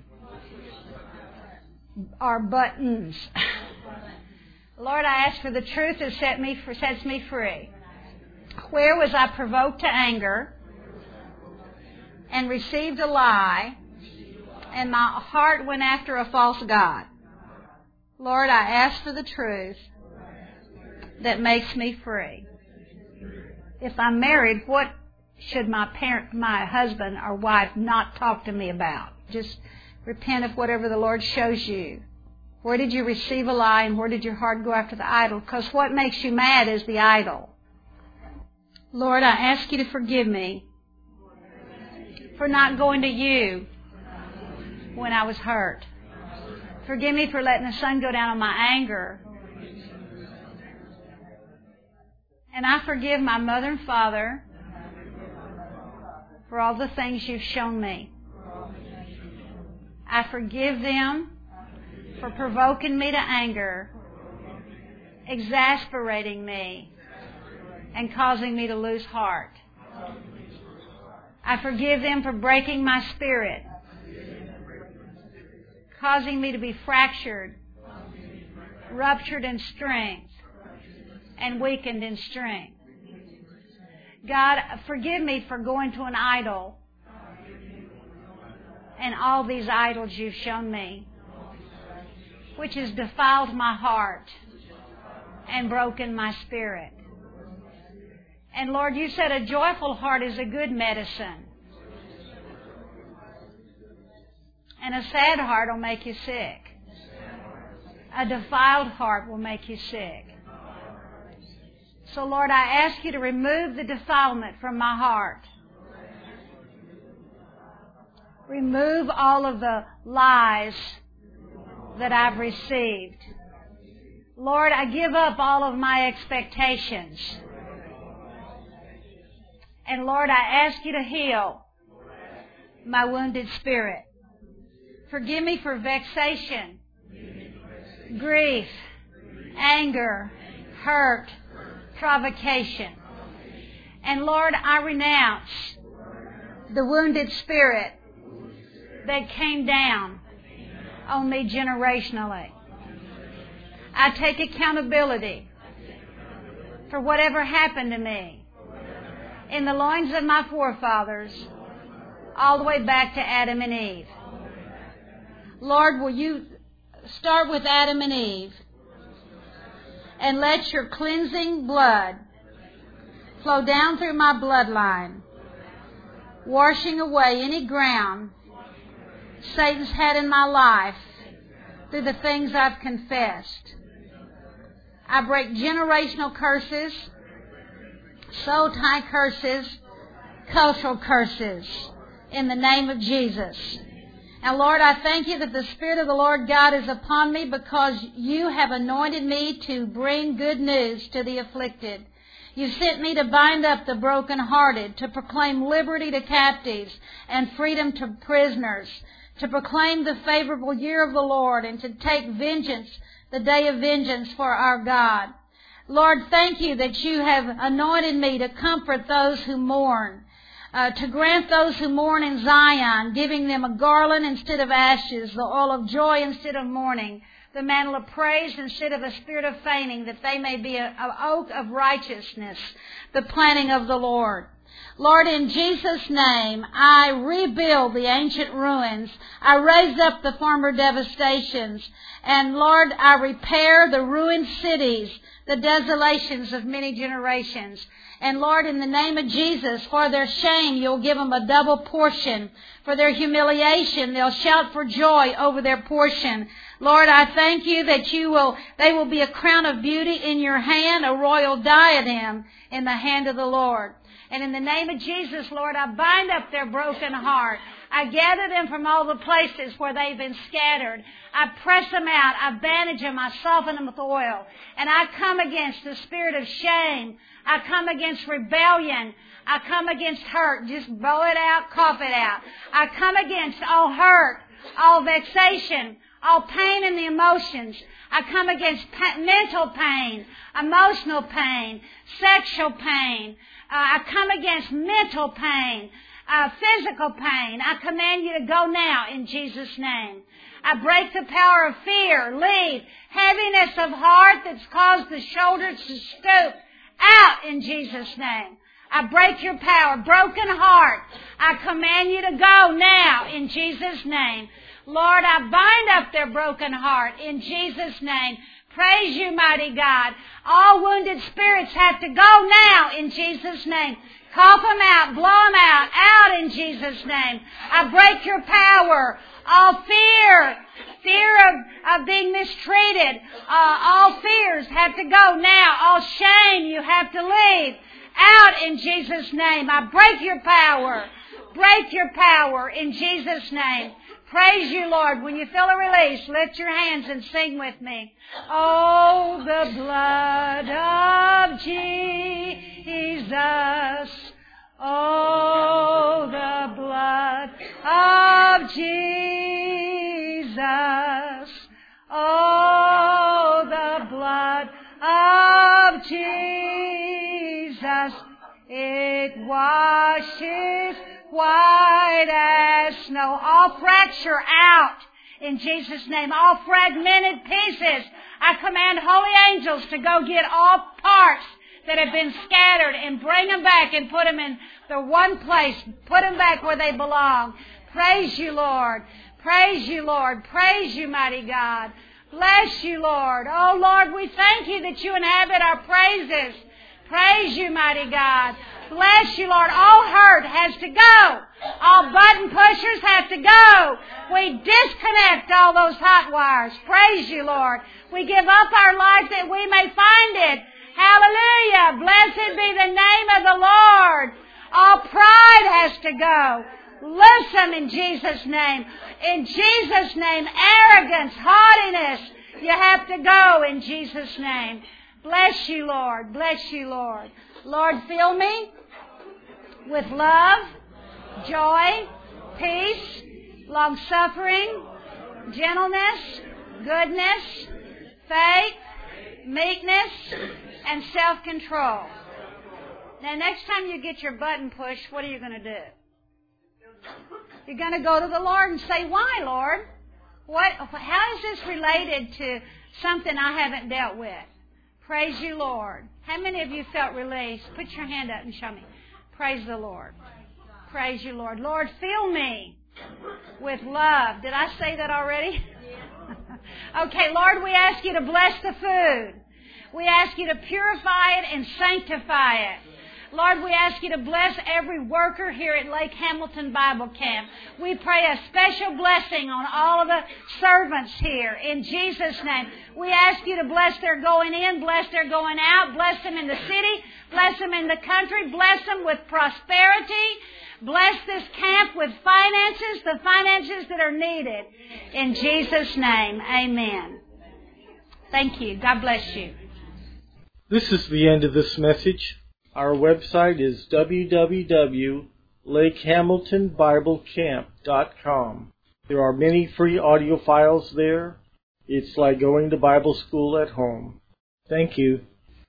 Or buttons. Lord, I ask for the truth that set me for, sets me free. Where was I provoked to anger and received a lie, and my heart went after a false god? Lord, I ask for the truth that makes me free. If I'm married, what should my parent, my husband or wife not talk to me about? Just repent of whatever the Lord shows you. Where did you receive a lie, and where did your heart go after the idol? Because what makes you mad is the idol. Lord, I ask you to forgive me for not going to you when I was hurt. Forgive me for letting the sun go down on my anger. And I forgive my mother and father for all the things you've shown me. I forgive them for provoking me to anger, exasperating me, and causing me to lose heart. I forgive them for breaking my spirit, causing me to be fractured, ruptured in strength, and weakened in strength. God, forgive me for going to an idol and all these idols you've shown me, which has defiled my heart and broken my spirit. And Lord, you said a joyful heart is a good medicine. And a sad heart will make you sick. A defiled heart will make you sick. So Lord, I ask you to remove the defilement from my heart. Remove all of the lies that I've received. Lord, I give up all of my expectations. And Lord, I ask you to heal my wounded spirit. Forgive me for vexation, grief, anger, hurt, provocation. And Lord, I renounce the wounded spirit that came down on me generationally. I take accountability for whatever happened to me in the loins of my forefathers, all the way back to Adam and Eve. Lord, will you start with Adam and Eve and let your cleansing blood flow down through my bloodline, washing away any ground Satan's had in my life through the things I've confessed. I break generational curses, soul tie curses, cultural curses in the name of Jesus. And Lord, I thank you that the Spirit of the Lord God is upon me because you have anointed me to bring good news to the afflicted. You sent me to bind up the brokenhearted, to proclaim liberty to captives and freedom to prisoners, to proclaim the favorable year of the Lord, and to take vengeance, the day of vengeance for our God. Lord, thank you that you have anointed me to comfort those who mourn, uh, to grant those who mourn in Zion, giving them a garland instead of ashes, the oil of joy instead of mourning, the mantle of praise instead of a spirit of fainting, that they may be an oak of righteousness, the planting of the Lord. Lord, in Jesus' name, I rebuild the ancient ruins. I raise up the former devastations. And Lord, I repair the ruined cities, the desolations of many generations. And Lord, in the name of Jesus, for their shame, you'll give them a double portion. For their humiliation, they'll shout for joy over their portion. Lord, I thank you that you will, they will be a crown of beauty in your hand, a royal diadem in the hand of the Lord. And in the name of Jesus, Lord, I bind up their broken heart. I gather them from all the places where they've been scattered. I press them out. I bandage them. I soften them with oil. And I come against the spirit of shame. I come against rebellion. I come against hurt. Just blow it out, cough it out. I come against all hurt, all vexation, all pain in the emotions. I come against pa- mental pain, emotional pain, sexual pain. Uh, I come against mental pain, uh, physical pain. I command you to go now in Jesus' name. I break the power of fear, leave, heaviness of heart that's caused the shoulders to stoop out in Jesus' name. I break your power, broken heart. I command you to go now in Jesus' name. Lord, I bind up their broken heart in Jesus' name. Praise you, mighty God. All wounded spirits have to go now in Jesus' name. Cough them out, blow them out, out in Jesus' name. I break your power. All fear, fear of, of being mistreated, uh, all fears have to go now. All shame you have to leave. Out in Jesus' name. I break your power. Break your power in Jesus' name. Praise you, Lord. When you feel a release, lift your hands and sing with me. Oh, the blood of Jesus. Oh, the blood of Jesus. Oh, the blood of Jesus. It washes white as snow. All fracture out in Jesus' name. All fragmented pieces. I command holy angels to go get all parts that have been scattered and bring them back and put them in the one place. Put them back where they belong. Praise you, Lord. Praise you, Lord. Praise you, mighty God. Bless you, Lord. Oh, Lord, we thank you that you inhabit our praises. Praise you, mighty God. Bless you, Lord. All hurt has to go. All button pushers have to go. We disconnect all those hot wires. Praise you, Lord. We give up our life that we may find it. Hallelujah. Blessed be the name of the Lord. All pride has to go. Loose them in Jesus' name. In Jesus' name, arrogance, haughtiness, you have to go in Jesus' name. Bless you, Lord. Bless you, Lord. Lord, fill me with love, joy, peace, long-suffering, gentleness, goodness, faith, meekness, and self-control. Now, next time you get your button pushed, what are you going to do? You're going to go to the Lord and say, why, Lord? What? How is this related to something I haven't dealt with? Praise you, Lord. How many of you felt released? Put your hand up and show me. Praise the Lord. Praise you, Lord. Lord, fill me with love. Did I say that already? Okay, Lord, we ask you to bless the food. We ask you to purify it and sanctify it. Lord, we ask you to bless every worker here at Lake Hamilton Bible Camp. We pray a special blessing on all of the servants here in Jesus' name. We ask you to bless their going in, bless their going out, bless them in the city, bless them in the country, bless them with prosperity. Bless this camp with finances, the finances that are needed. In Jesus' name, amen. Thank you. God bless you. This is the end of this message. Our website is w w w dot lake hamilton bible camp dot com. There are many free audio files there. It's like going to Bible school at home. Thank you.